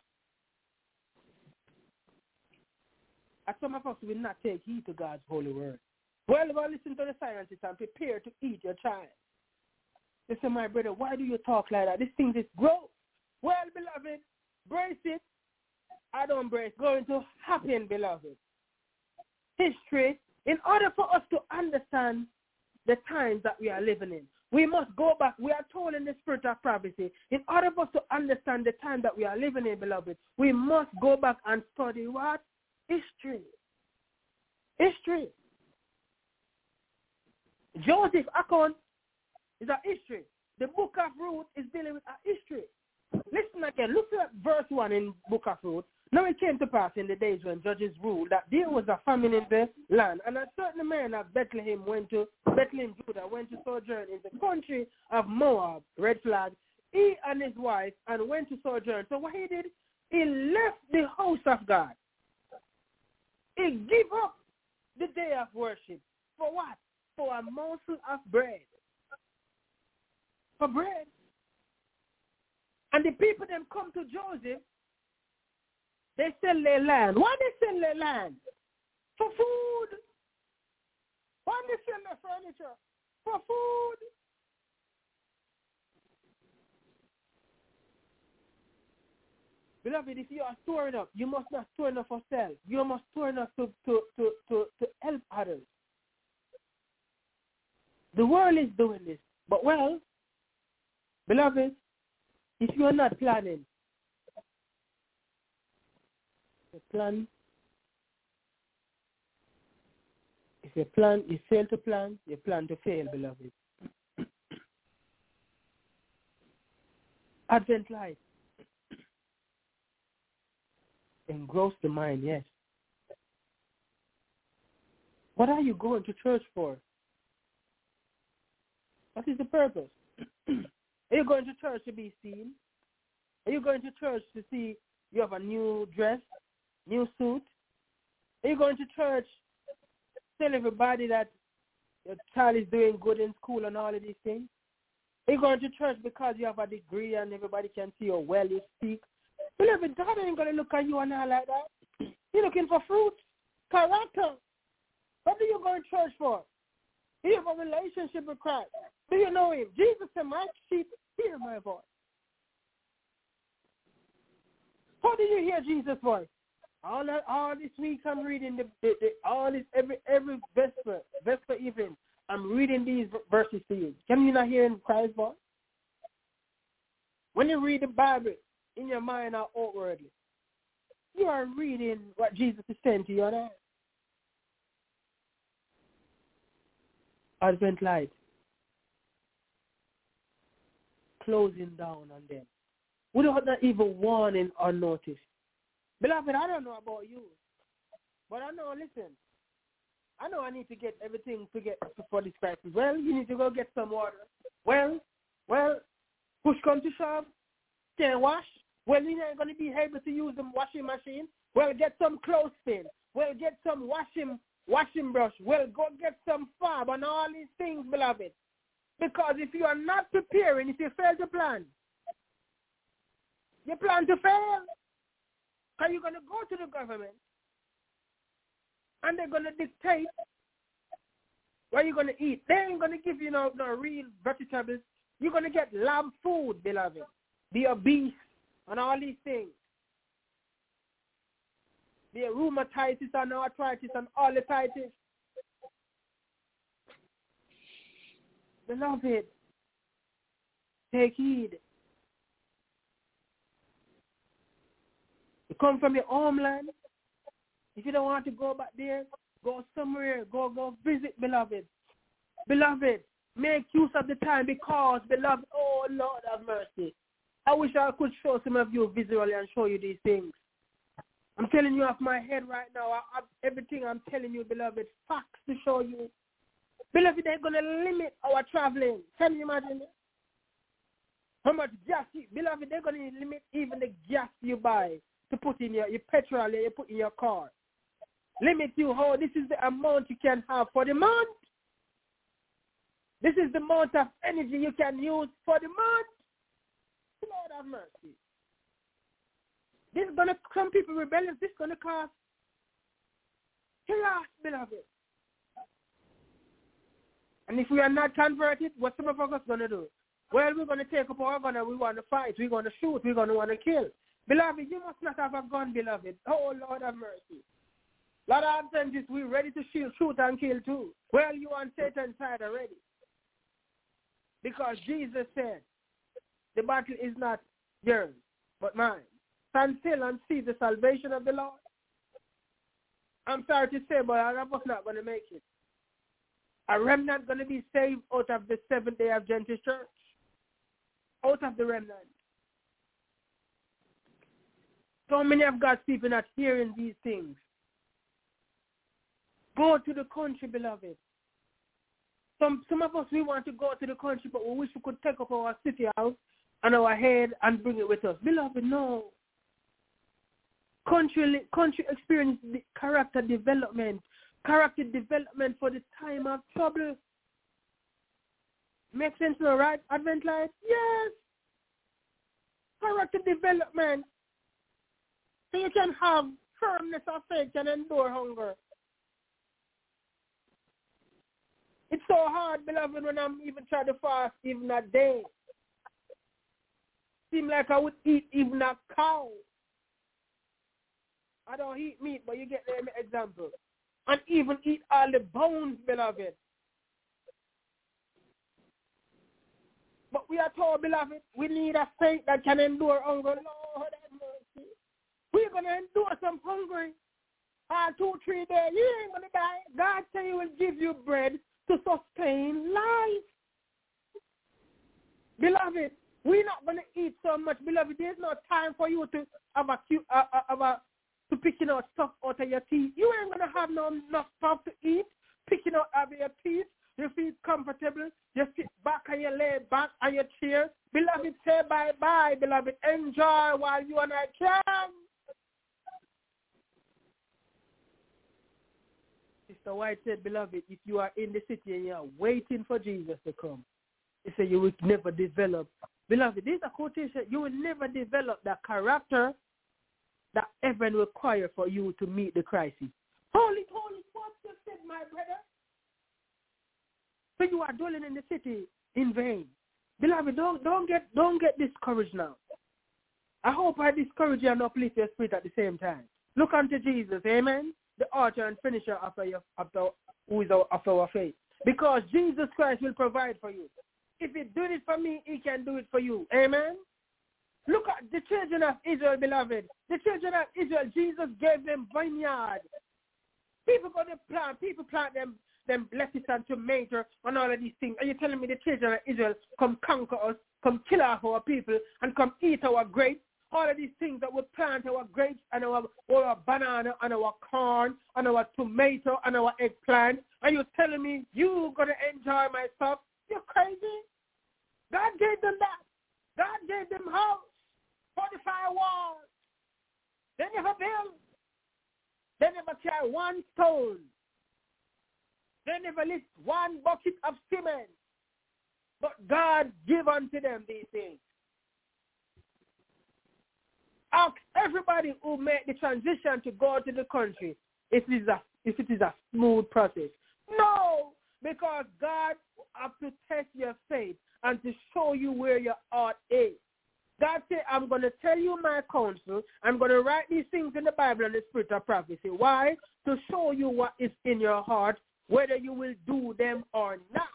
G: And some of us will not take heed to God's holy word. Well, go listen to the scientists and prepare to eat your child. They say, my brother, why do you talk like that? This thing is gross. Well, beloved, brace it. I don't brace. Going to happen, beloved. History, in order for us to understand the times that we are living in, We must go back. We are told in the spirit of prophecy, in order for us to understand the time that we are living in, beloved, we must go back and study what? History. History. Joseph account is a history. The book of Ruth is dealing with a history. Listen again. Look at verse one in book of Ruth. Now it came to pass in the days when judges ruled that there was a famine in the land, and a certain man of Bethlehem went to Bethlehem, Judah, went to sojourn in the country of Moab, red flag, he and his wife, and went to sojourn. So what he did, he left the house of God. He gave up the day of worship. For what? For a morsel of bread. For bread. And the people then come to Joseph. They sell their land. Why they sell their land? For food. Why they sell their furniture? For food. Beloved, if you are storing up, you must not store enough for self. You must store enough to, to, to, to, to help others. The world is doing this. But well, beloved, if you are not planning, the plan, if you plan, you fail to plan, you plan to fail, beloved. Advent life. Engross the mind, yes. What are you going to church for? What is the purpose? Are you going to church to be seen? Are you going to church to see you have a new dress, new suit? Are you going to church to tell everybody that your child is doing good in school and all of these things? Are you going to church because you have a degree and everybody can see how well you speak? Beloved, God ain't going to look at you and all like that. You're looking for fruit, character. What do you go to church for? You have a relationship with Christ. Do you know him? Jesus said, my sheep hear my voice. How do you hear Jesus' voice? All that, all this week I'm reading the, the, the all this every every Vesper Vesper evening. I'm reading these verses to you. Can you not hear Christ's voice? When you read the Bible in your mind or outwardly, you are reading what Jesus is saying to you. Right? Advent light. Closing down on them. We don't not even warning or notice. Beloved, I don't know about you, but I know, listen, I know I need to get everything to get for this crisis. Well, you need to go get some water. Well, well, push come to shove, can't wash. Well, you ain't going to be able to use the washing machine. Well, get some clothespin. Well, get some washing washing brush. Well, go get some fab and all these things, beloved. Because if you are not preparing, if you fail to plan, you plan to fail. Because you're going to go to the government and they're going to dictate what you're going to eat. They ain't going to give you no, no real vegetables. You're going to get lab food, beloved. Be obese and all these things. The rheumatitis and arthritis and all the arthritis. Beloved, take heed. You come from your homeland. If you don't want to go back there, go somewhere. Go, go visit, beloved. Beloved, make use of the time because, beloved, oh, Lord have mercy. I wish I could show some of you visually and show you these things. I'm telling you off my head right now. I, I, everything I'm telling you, beloved, facts to show you. Beloved, they're going to limit our traveling. Can you imagine it? How much gas, you, beloved, they're going to limit even the gas you buy to put in your, your petrol you put in your car. Limit you how this is the amount you can have for the month. This is the amount of energy you can use for the month. Lord have mercy. This is going to, some people rebellious, this is going to cause chaos, beloved. And if we are not converted, what some of us are going to do? Well, we're going to take up our gun and we want to fight. We're going to shoot. We're going to want to kill. Beloved, you must not have a gun, beloved. Oh, Lord have mercy. Lord of Adventists, we're ready to shoot, shoot and kill too. Well, you on Satan's side already. Because Jesus said, the battle is not yours, but mine. Stand still and see the salvation of the Lord. I'm sorry to say, but all of us not going to make it. A remnant going to be saved out of the seventh day of Genesis Church. Out of the remnant. So many of God's people not hearing these things. Go to the country, beloved. Some some of us, we want to go to the country, but we wish we could take up our city house and our head and bring it with us. Beloved, no. Country, country experience the character development. Character development for the time of trouble. Make sense now, right? Advent life? Yes. Character development. So you can have firmness of faith and endure hunger. It's so hard, beloved, when I'm even trying to fast even a day. Seems like I would eat even a cow. I don't eat meat, but you get the example. And even eat all the bones, beloved. But we are told, beloved, we need a faith that can endure hunger. Lord have mercy. We're going to endure some hungry. Uh, two, three days. You ain't going to die. God said he will give you bread to sustain life. Beloved, we're not going to eat so much. Beloved, there's no time for you to have a, uh, uh, have a to picking out stuff out of your teeth. You ain't going to have no enough stuff to eat, picking out out of your teeth. You feel comfortable. You sit back and you lay back on your chair. Beloved, say bye-bye, beloved. Enjoy while you and I can. Sister White said, beloved, if you are in the city and you are waiting for Jesus to come, he said you will never develop. Beloved, this is a quotation. You will never develop that character that heaven requires for you to meet the crisis. Holy, holy, what you said, my brother? So you are dwelling in the city in vain. Beloved, don't don't get don't get discouraged now. I hope I discourage you and uplift your spirit at the same time. Look unto Jesus, amen. The author and finisher after your after who is our after our faith. Because Jesus Christ will provide for you. If he did it for me, he can do it for you. Amen. Look at the children of Israel, beloved. The children of Israel, Jesus gave them vineyard. People go to plant, people plant them, them lettuce and tomato and all of these things. And you're telling me the children of Israel come conquer us, come kill off our people, and come eat our grapes? All of these things that we plant, our grapes and our, our banana and our corn and our tomato and our eggplant. And you're telling me you're going to enjoy my stuff? You're crazy. God gave them that. God gave them house. forty-five walls. They never build. They never carry one stone. They never lift one bucket of cement. But God gave unto them these things. Ask everybody who made the transition to go to the country if it is a, if it is a smooth process. No, because God has to test your faith and to show you where your heart is. God said, I'm going to tell you my counsel. I'm going to write these things in the Bible and the spirit of prophecy. Why? To show you what is in your heart, whether you will do them or not.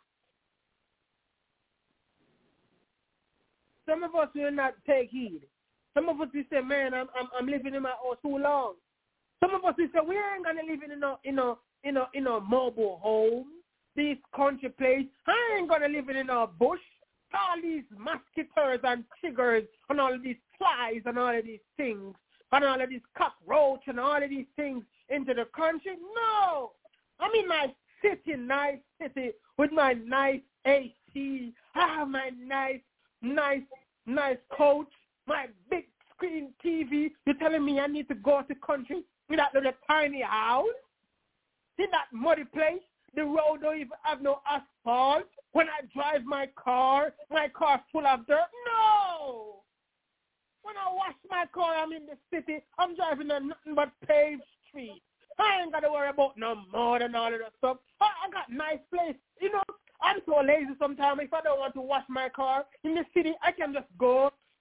G: Some of us will not take heed. Some of us will say, man, I'm I'm, I'm living in my house too long. Some of us will say, we ain't going to live in a, in, a, in, a, in a mobile home, this country place. I ain't going to live in a bush. All these mosquitoes and tigers and all of these flies and all of these things and all of these cockroach and all of these things into the country. No. I'm in my city, nice city with my nice A C. I have my nice, nice, nice coach, my big screen T V. You're telling me I need to go to country in that little tiny house? In that muddy place? The road don't even have no asphalt. When I drive my car, my car's full of dirt. No! When I wash my car, I'm in the city. I'm driving on nothing but paved street. I ain't got to worry about no mud and all of that stuff. I, I got nice place. You know, I'm so lazy sometimes. If I don't want to wash my car in the city, I can just go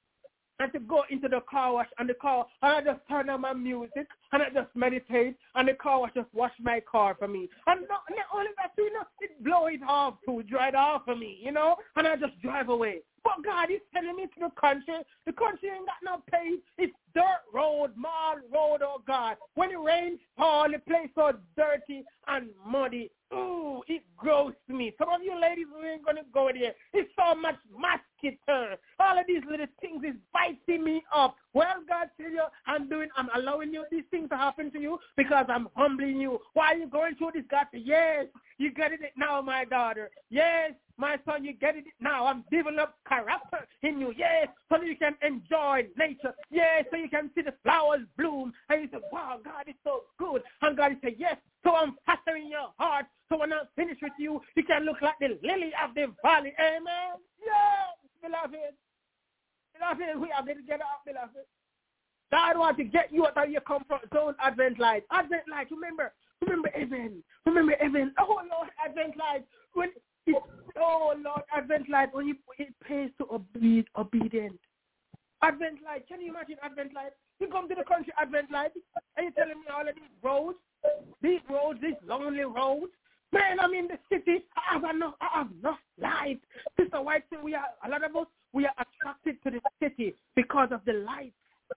G: and to go into the car wash and the car, and I just turn on my music and I just meditate and the car wash just wash my car for me. And not, not only that, you know, it blow it off too, dry it off for me, you know, and I just drive away. But God is telling me to the country, the country ain't got no pace. It's dirt road, mall road, oh God. When it rains, fall, the place so dirty and muddy. Ooh, it grows me. Some of you ladies who ain't going to go there. It's so much muscular. All of these little things is biting me up. Well, God tell you, I'm doing, I'm allowing you these things to happen to you because I'm humbling you. Why are you going through this? God said, yes, you get it now, my daughter. Yes, my son, you get it now. I'm developing character in you. Yes, so that you can enjoy nature. Yes, so you can see the flowers bloom. And you say, wow, God is so good. And God said, yes, so I'm fostering your heart. So when I'm finished with you, you can look like the lily of the valley. Amen. Yes, beloved. Beloved, we are going to get out, beloved. God wants to get you out of your comfort zone, Advent light. Advent light, remember. Remember Evan. Remember Evan. Oh, Lord, Advent light. When it, oh, Lord, Advent light, when you, it pays to be obedient. Advent light. Can you imagine Advent light? You come to the country, Advent light, and you're telling me all of these roads, these roads, these lonely roads. Man, I'm in the city. I have enough, I have enough light. Sister White said we are, a lot of us, we are attracted to the city because of the light.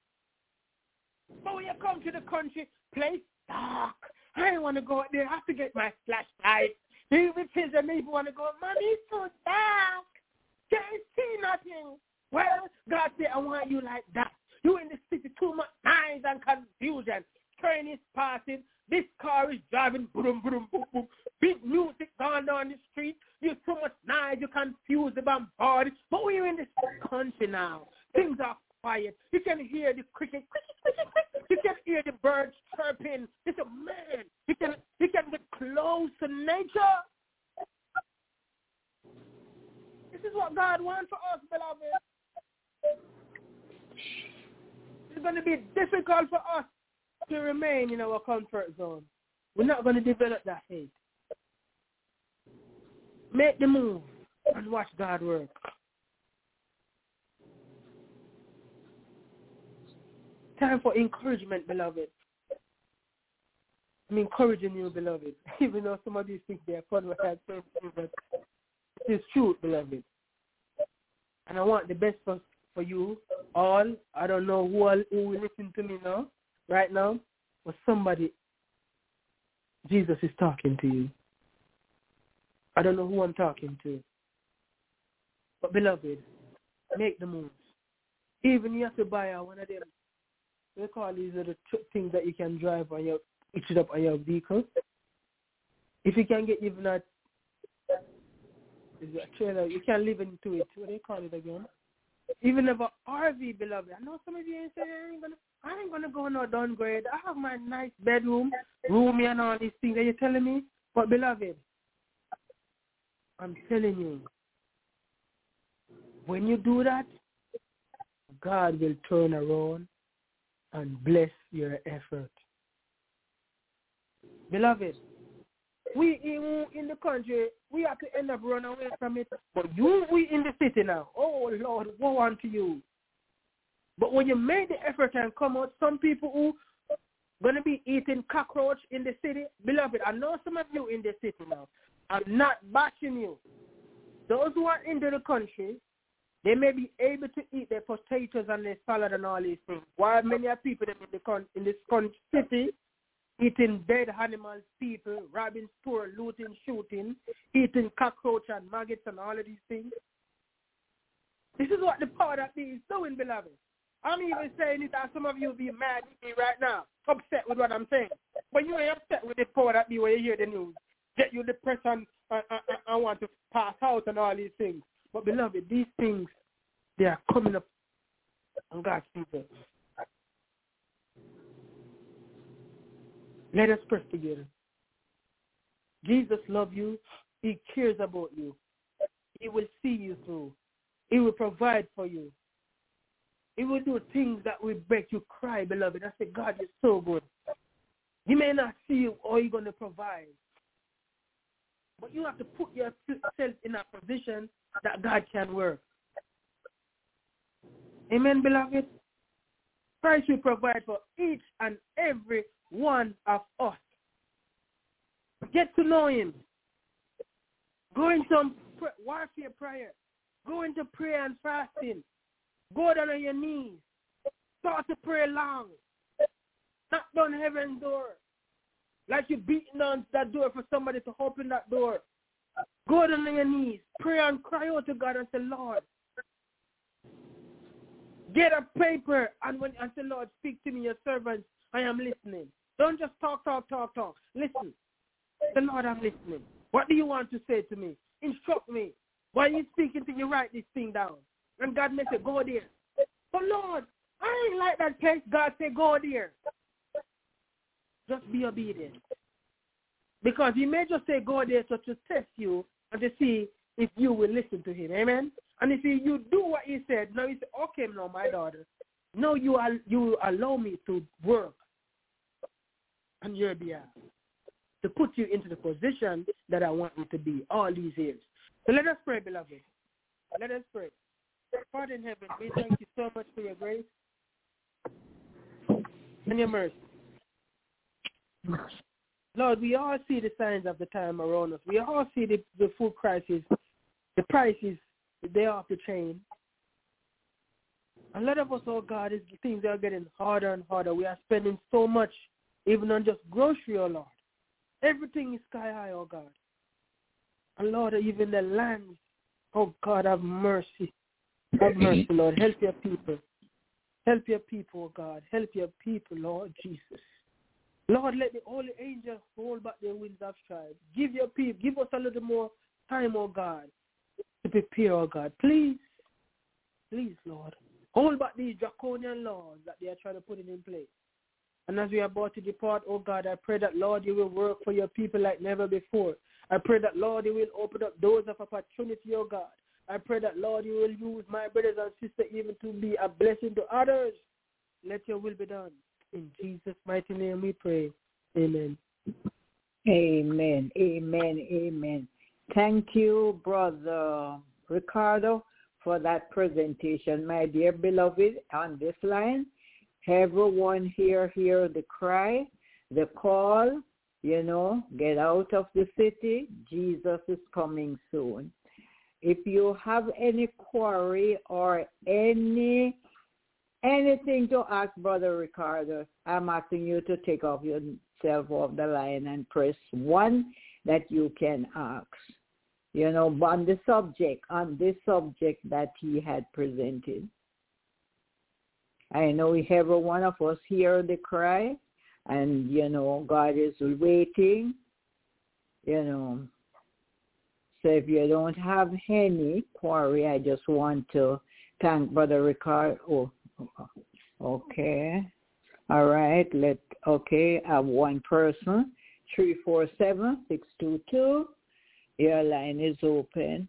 G: But when you come to the country, place dark. I don't want to go out there. I have to get my flashlight. Even children even want to go, Mommy, it's so dark. Can't see nothing. Well, God said, I want you like that. You in the city, too much noise and confusion. Train is passing. This car is driving, boom, boom, boom, boom. Big music going down the street. You're too much noise. You confuse the bombard. But when you're in this country now, things are quiet. You can hear the cricket, cricket, cricket, cricket. You can hear the birds chirping. It's a man. You can, you can get close to nature. This is what God wants for us, beloved. It's going to be difficult for us to remain in our comfort zone. We're not going to develop that faith. Make the move and watch God work. Time for encouragement, beloved. I'm encouraging you, beloved. Even though some of these things they are fun with that, but it's true, beloved. And I want the best for, for you all. I don't know who all, who will listen to me now, right now, but somebody, Jesus is talking to you. I don't know who I'm talking to. But beloved, make the moves. Even you have to buy one of them. They call these are the tr- things that you can drive on your, hitch it up on your vehicle. If you can get even a, is it a trailer, you can live into it. What do they call it again? Even if an R V, beloved. I know some of you ain't saying I ain't gonna, I ain't gonna go no downgrade. I have my nice bedroom, roomy, and all these things. Are you telling me? But beloved, I'm telling you, when you do that, God will turn around and bless your effort. Beloved, we in, in the country, we have to end up running away from it. But you, we in the city now. Oh, Lord, woe unto you. But when you make the effort and come out, some people who going to be eating cockroach in the city, beloved, I know some of you in the city now. I'm not bashing you. Those who are into the country, they may be able to eat their potatoes and their salad and all these things. While many are people in, the con- in this con- city eating dead animals, people, robbing store, looting, shooting, eating cockroach and maggots and all of these things. This is what the power that be is doing, beloved. I'm even saying it as some of you be mad with me right now, upset with what I'm saying. But you ain't upset with the power that be when you hear the news. Get you depressed and I, I, I want to pass out and all these things. But beloved, these things, they are coming up on God's people. Let us press together. Jesus loves you. He cares about you. He will see you through. He will provide for you. He will do things that will make you cry, beloved. I say, God, you're so good. He may not see you or you're going to provide. But you have to put yourself in a position that God can work. Amen, beloved? Christ will provide for each and every one of us. Get to know him. Go into warfare prayer. Go into prayer and fasting. Go down on your knees. Start to pray long. Knock down heaven's door. Like you're beating on that door for somebody to open that door. Go down on your knees. Pray and cry out to God and say, Lord, get a paper and when and say, Lord, speak to me, your servant, I am listening. Don't just talk, talk, talk, talk. Listen. Say, Lord, I'm listening. What do you want to say to me? Instruct me. While you're speaking to you, write this thing down. And God may say, go there. But Lord, I ain't like that place. God say, go there. Just be obedient. Because he may just say, go there so to test you and to see if you will listen to him. Amen? And if you do what he said, now he said, okay, no, my daughter. No, you, are, you allow me to work on your behalf, to put you into the position that I want you to be all these years. So let us pray, beloved. Let us pray. Father in heaven, we thank you so much for your grace and your mercy. Lord, we all see the signs of the time around us. We all see the, the food crisis, the prices, they are off the chain. A lot of us, oh God, is things are getting harder and harder. We are spending so much, even on just grocery, oh Lord. Everything is sky high, oh God. And Lord, even the land, oh God, have mercy. Have mercy, Lord. Help your people. Help your people, oh God. Help your people, Lord Jesus. Lord, let the holy angels hold back their winds of strife. Give your people, give us a little more time, oh God, to prepare, oh God. Please, please, Lord, hold back these draconian laws that they are trying to put in place. And as we are about to depart, oh God, I pray that, Lord, you will work for your people like never before. I pray that, Lord, you will open up doors of opportunity, oh God. I pray that, Lord, you will use my brothers and sisters even to be a blessing to others. Let your will be done. In Jesus' mighty name we pray. Amen.
A: Amen. Amen. Amen. Thank you, Brother Ricardo, for that presentation. My dear beloved, on this line, everyone here hear the cry, the call, you know, get out of the city. Jesus is coming soon. If you have any query or any anything to ask Brother Ricardo, I'm asking you to take off yourself off the line and press one that you can ask. You know, on the subject, on this subject that he had presented. I know every one of us hear the cry, and, you know, God is waiting, you know. So if you don't have any query, I just want to thank Brother Ricardo. Oh, okay. All right. Let okay. I have one person. three four seven, six two two. Your line is open.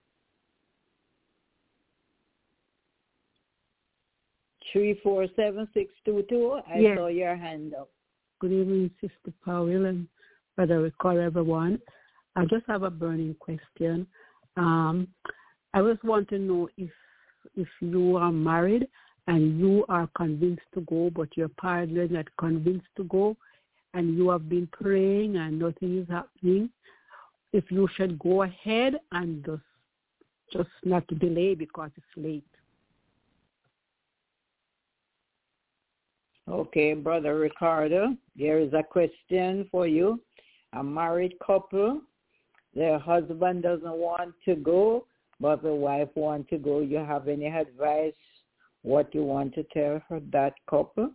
A: three four seven, six two two. I yes. saw your hand up.
H: Good evening, Sister Powell and Brother Ricardo, everyone. I just have a burning question. Um, I just want to know if if you are married and you are convinced to go, but your partner is not convinced to go, and you have been praying and nothing is happening, if you should go ahead and just, just not to delay because it's late.
A: Okay, Brother Ricardo, there is a question for you. A married couple, their husband doesn't want to go, but the wife wants to go. You have any advice what you want to tell her, that couple?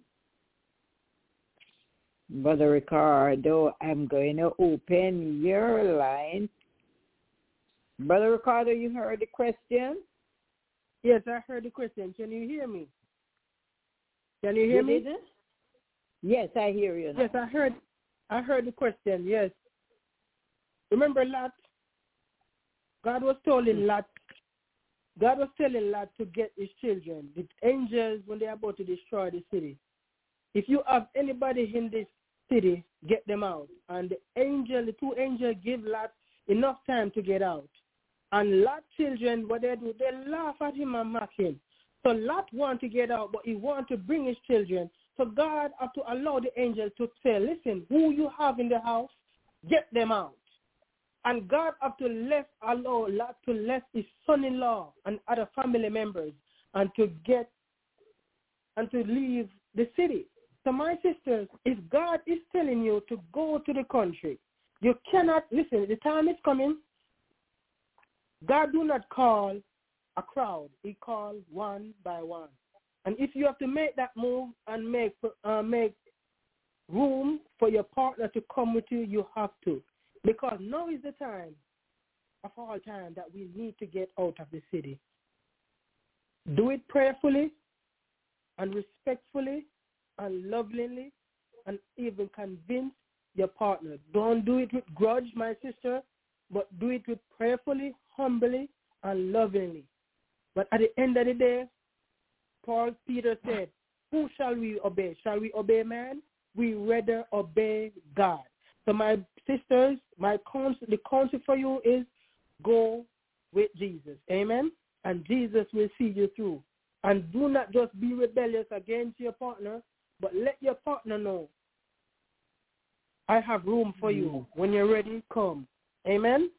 A: Brother Ricardo, I'm going to open your line. Brother Ricardo, you heard the question?
G: Yes, I heard the question. Can you hear me? Can you hear
A: you
G: me?
A: Didn't? Yes, I hear you now.
G: Yes, I heard I heard the question, yes. Remember Lot? God was telling Lot, God was telling Lot to get his children, the angels, when they are about to destroy the city. If you have anybody in this city, get them out. And the angel, the two angels give Lot enough time to get out. And Lot's children, what they do, they laugh at him and mock him. So Lot want to get out, but he want to bring his children. So God have to allow the angel to say, listen, who you have in the house, get them out. And God have to let allow Lot to let his son-in-law and other family members and to get and to leave the city. So my sisters, if God is telling you to go to the country, you cannot, listen, the time is coming. God do not call a crowd. He calls one by one. And if you have to make that move and make uh, make room for your partner to come with you, you have to. Because now is the time of all time that we need to get out of the city. Do it prayerfully and respectfully and lovingly and even convince your partner. Don't do it with grudge, my sister, but do it with prayerfully, humbly, and lovingly. But at the end of the day, Paul Peter said, who shall we obey? Shall we obey man? We rather obey God. So my sisters, my counsel, the counsel for you is go with Jesus. Amen? And Jesus will see you through. And do not just be rebellious against your partner, but let your partner know, I have room for you. When you're ready, come. Amen?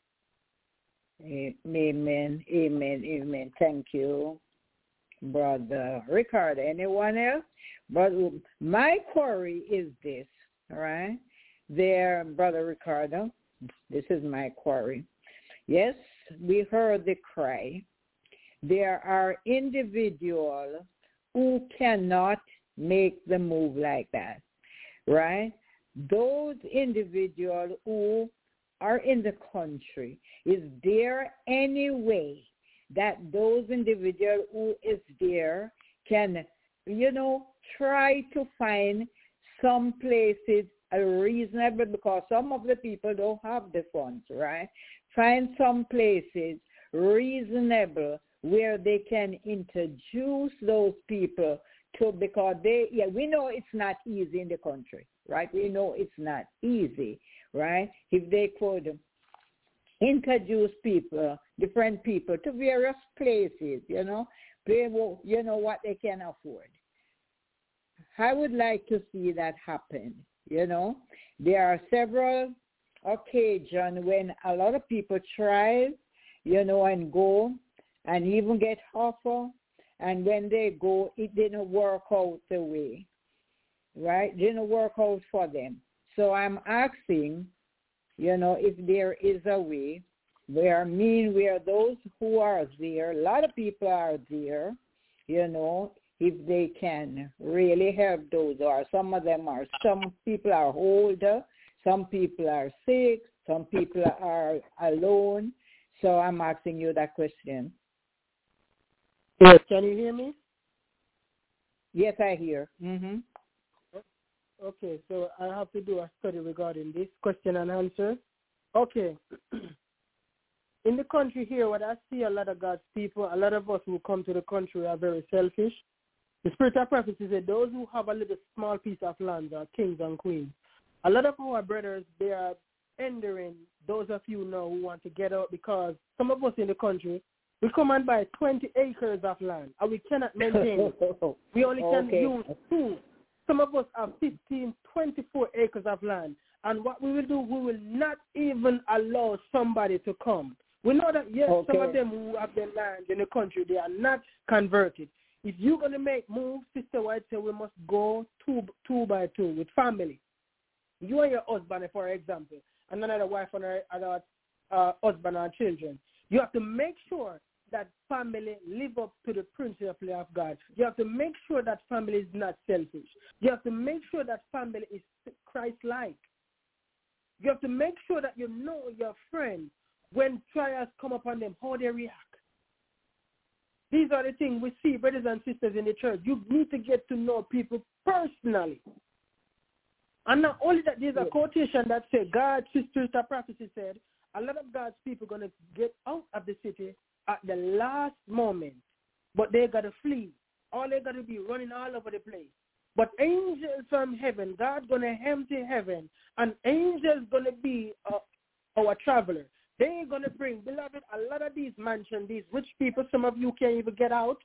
A: Amen, amen, amen. Thank you, Brother Ricardo. Anyone else? But my query is this, all right? There, Brother Ricardo, this is my query. Yes, we heard the cry. There are individuals who cannot make the move like that, right? Those individuals who are in the country, is there any way that those individuals who is there can, you know, try to find some places are reasonable, because some of the people don't have the funds, right? Find some places reasonable where they can introduce those people to, because they, yeah, we know it's not easy in the country, right? We know it's not easy, right? If they could introduce people, different people to various places, you know, they will, you know, what they can afford. I would like to see that happen, you know. There are several occasions when a lot of people try, you know, and go and even get offer, and when they go, it didn't work out the way, right? It didn't work out for them. So I'm asking, you know, if there is a way where, I mean, where those who are there, a lot of people are there, you know, if they can really help those, or some of them are, some people are older, some people are sick, some people are alone. So I'm asking you that question.
G: Yes, can you hear me?
A: Yes, I hear. Mm-hmm.
G: Okay, so I have to do a study regarding this question and answer. Okay. In the country here, what I see a lot of God's people, a lot of us who come to the country are very selfish. The spirit of prophecy said those who have a little small piece of land are kings and queens. A lot of our brothers, they are hindering those of you now who want to get out, because some of us in the country, we come and buy twenty acres of land and we cannot maintain it. We only can
A: okay.
G: use two. Some of us have fifteen, twenty-four acres of land. And what we will do, we will not even allow somebody to come. We know that, yes,
A: okay.
G: some of them who have their land in the country, they are not converted. If you're going to make moves, Sister White said we must go two, two by two with family. You and your husband, for example, and another wife and another uh, husband and children. You have to make sure that family live up to the principle of God. You have to make sure that family is not selfish. You have to make sure that family is Christ-like. You have to make sure that you know your friend, when trials come upon them, how they react. These are the things we see, brothers and sisters in the church. You need to get to know people personally. And not only that, there's a quotation that says, God, Sister Prophecy said, a lot of God's people are going to get out of the city at the last moment, but they got to flee. All they got to be running all over the place. But angels from heaven, God going to empty heaven, and angels going to be uh, our traveler. They're going to bring, beloved, a lot of these mansions, these rich people, some of you can't even get out.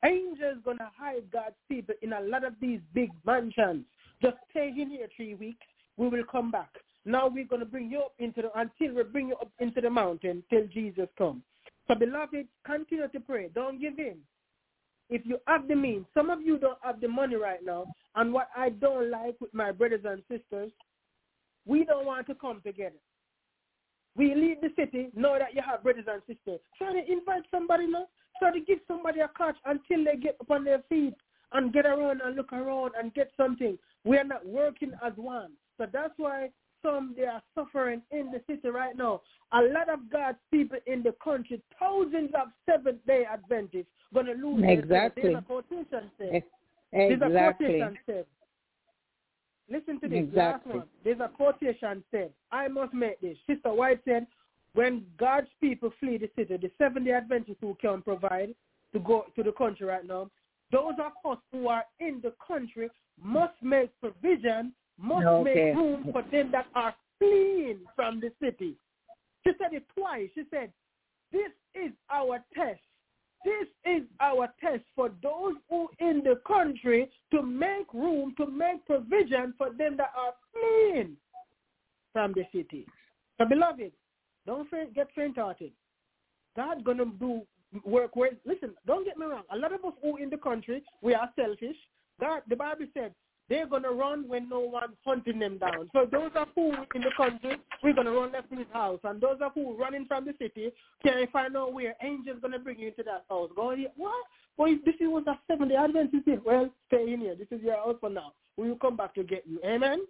G: Angels going to hide God's people in a lot of these big mansions. Just stay in here three weeks. We will come back. Now we're going to bring you up into the, until we bring you up into the mountain till Jesus comes. So, beloved, continue to pray. Don't give in. If you have the means, some of you don't have the money right now, and what I don't like with my brothers and sisters, we don't want to come together. We leave the city, know that you have brothers and sisters. Try to invite somebody now. Try to give somebody a catch until they get up on their feet and get around and look around and get something. We are not working as one. So that's why some, they are suffering in the city right now. A lot of God's people in the country, thousands of Seventh-day Adventists, going to lose
A: exactly.
G: their There's a quotation said.
A: Exactly.
G: There's a quotation said. Listen to this,
A: exactly.
G: last one. There's a quotation said, I must make this. Sister White said, when God's people flee the city, the Seventh-day Adventists who can provide to go to the country right now, those of us who are in the country must make provision, must
A: okay.
G: make room for them that are fleeing from the city. She said it twice. She said, this is our test. This is our test for those who in the country to make room, to make provision for them that are fleeing from the city. So, beloved, don't get faint-hearted. God's going to do work with. Listen, don't get me wrong. A lot of us who in the country, we are selfish. God, the Bible said, they're going to run when no one's hunting them down. So those of who in the country, we're going to run left in his house. And those of who running from the city, can't find out where angels going to bring you into that house. Go here. What? Boy, this is what a Seventh-day Adventist is. Well, stay in here. This is your house for now. We will come back to get you. Amen?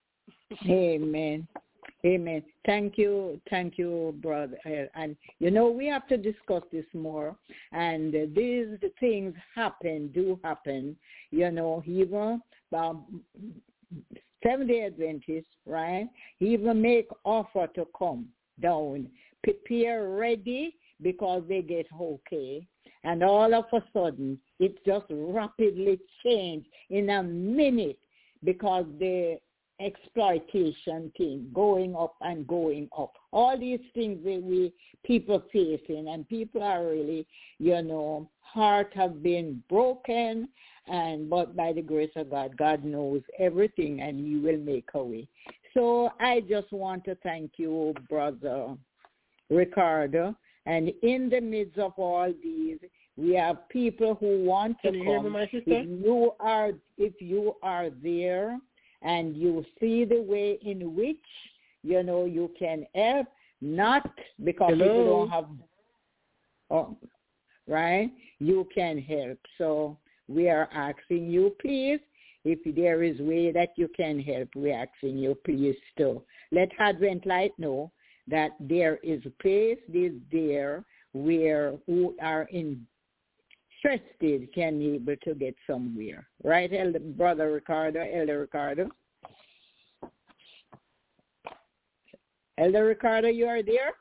A: Amen. Amen. Thank you. Thank you, brother. And, you know, we have to discuss this more. And uh, these things happen, do happen. You know, even um, Seventh-day Adventists, right, even make offer to come down, prepare ready because they get okay. And all of a sudden, it just rapidly changed in a minute because the exploitation thing going up and going up. All these things that we people facing, and people are really, you know, heart have been broken, and but by the grace of God, God knows everything, and He will make a way. So I just want to thank you, Brother Ricardo, and in the midst of all these, we have people who want to
G: Can you
A: come.
G: hear me, my sister?
A: If you are, if you are there, and you see the way in which, you know, you can help, not because
G: Hello?
A: people don't have, oh, right? You can help. So we are asking you, please, if there is way that you can help, we're asking you, please, to let Advent Light know that there is a place is there where who are interested can be able to get somewhere. Right, Elder, Brother Ricardo, Elder Ricardo? Elder Ricardo, you are there?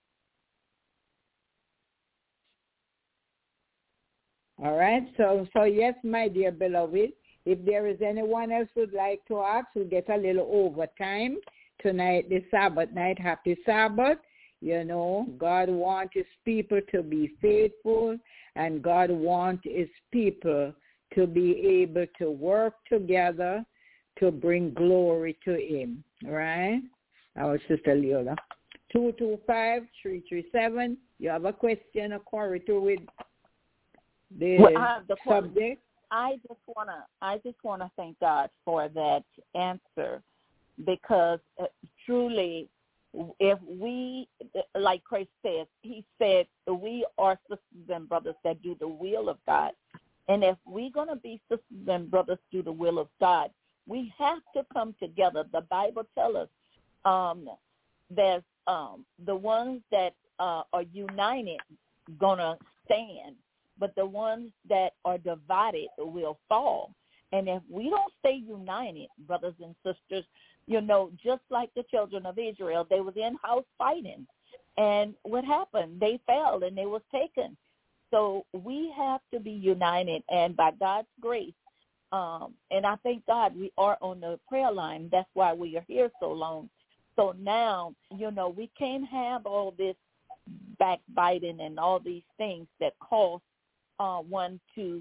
A: All right, so so yes, my dear beloved, if there is anyone else who would like to ask, we'll get a little overtime tonight, the Sabbath night. Happy Sabbath. You know, God wants His people to be faithful, and God wants His people to be able to work together to bring glory to Him, right? Our Sister Leola. two two five, three three seven. You have a question, a query to with the
B: well, I have the
A: subject?
B: I just wanna, I just wanna thank God for that answer, because uh, truly, if we, like Christ said, He said we are sisters and brothers that do the will of God, and if we're gonna be sisters and brothers do the will of God, we have to come together. The Bible tells us um, there's um, the ones that uh, are united gonna stand, but the ones that are divided will fall. And if we don't stay united, brothers and sisters, you know, just like the children of Israel, they was in-house fighting. And what happened? They fell and they was taken. So we have to be united, and by God's grace, um, and I thank God we are on the prayer line. That's why we are here so long. So now, you know, we can't have all this backbiting and all these things that cause uh, one to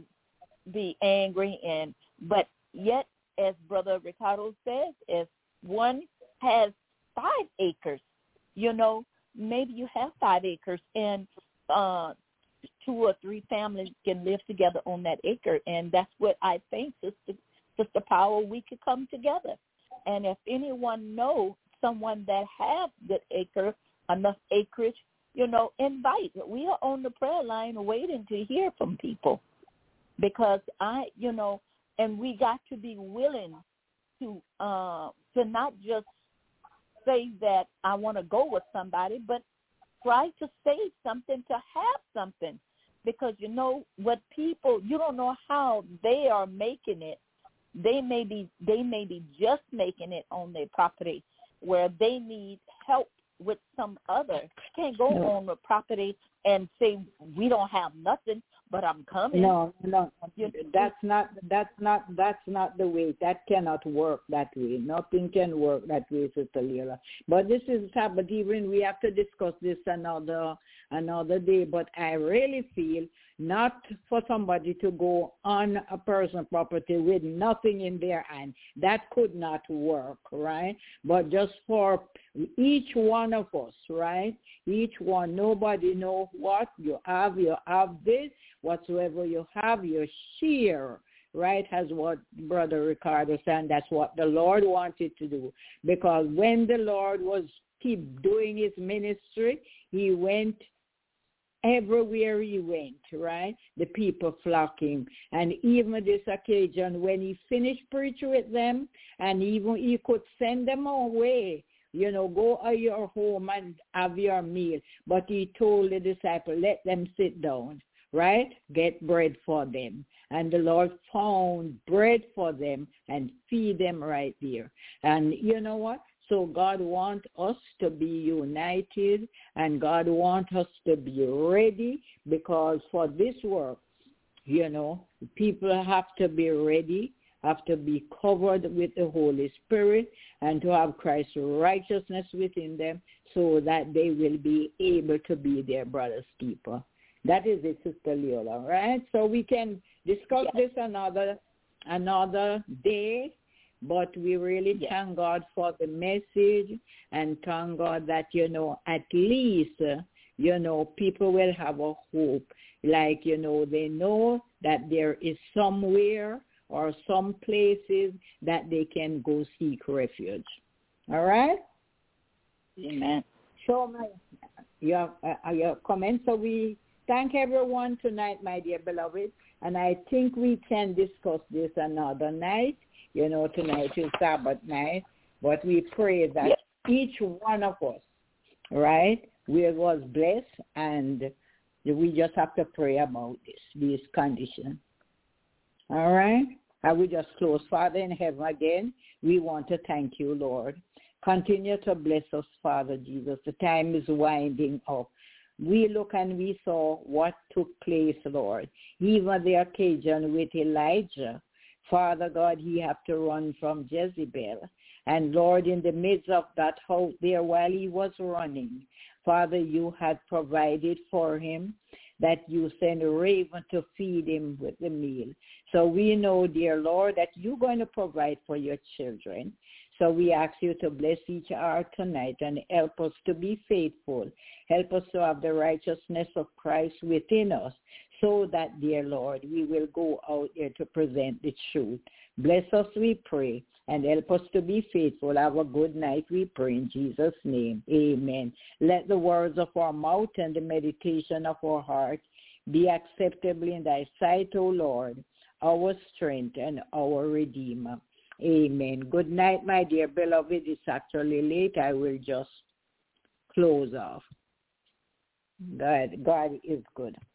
B: be angry, and but yet, as Brother Ricardo says, if one has five acres, you know, maybe you have five acres, and uh, two or three families can live together on that acre, and that's what I think, Sister, Sister Power, we could come together. And if anyone knows someone that has good acre, enough acreage, you know, invite. We are on the prayer line waiting to hear from people, because I, you know, and we got to be willing to uh, to not just say that I want to go with somebody, but try to save something to have something, because you know what people, you don't know how they are making it. They may be they may be just making it on their property where they need help with some other. Can't go
A: no.
B: on the property and say we don't have nothing, but I'm coming.
A: No, no,
B: you,
A: that's not that's not that's not the way. That cannot work that way. Nothing can work that way, Sister Leila. But this is Sabbath evening. We have to discuss this another another day. But I really feel not for somebody to go on a person's property with nothing in their hand. That could not work, right? But just for each one of us, right? Each one, nobody know what you have. You have this. Whatsoever you have, you share, right? As what Brother Ricardo said, that's what the Lord wanted to do. Because when the Lord was keep doing his ministry, he went everywhere he went, right? The people flocking. And even this occasion, when he finished preaching with them, and even he could send them away, you know, go to your home and have your meal. But he told the disciple, let them sit down, right? Get bread for them. And the Lord found bread for them and feed them right there. And you know what? So God wants us to be united, and God wants us to be ready, because for this work, you know, people have to be ready, have to be covered with the Holy Spirit, and to have Christ's righteousness within them, so that they will be able to be their brother's keeper. That is it, Sister Leola, right? So we can discuss yes. this another another day. But we really yes. thank God for the message, and thank God that, you know, at least, uh, you know, people will have a hope. Like, you know, they know that there is somewhere or some places that they can go seek refuge. All right?
B: Amen.
A: So my, your, uh, your comments. So we thank everyone tonight, my dear beloved. And I think we can discuss this another night. You know, tonight is Sabbath night, but we pray that yes. each one of us, right, we was blessed, and we just have to pray about this, these conditions. All right? I will just close. Father in heaven, again, we want to thank you, Lord. Continue to bless us, Father Jesus. The time is winding up. We look and we saw what took place, Lord. Even the occasion with Elijah. Father God, he had to run from Jezebel. And Lord, in the midst of that house there while he was running, Father, you had provided for him that you send a raven to feed him with the meal. So we know, dear Lord, that you're going to provide for your children. So we ask you to bless each hour tonight and help us to be faithful. Help us to have the righteousness of Christ within us, so that, dear Lord, we will go out there to present the truth. Bless us, we pray, and help us to be faithful. Have a good night, we pray in Jesus' name. Amen. Let the words of our mouth and the meditation of our heart be acceptable in thy sight, O Lord, our strength and our Redeemer. Amen. Good night, my dear beloved. It's actually late. I will just close off. God, God is good.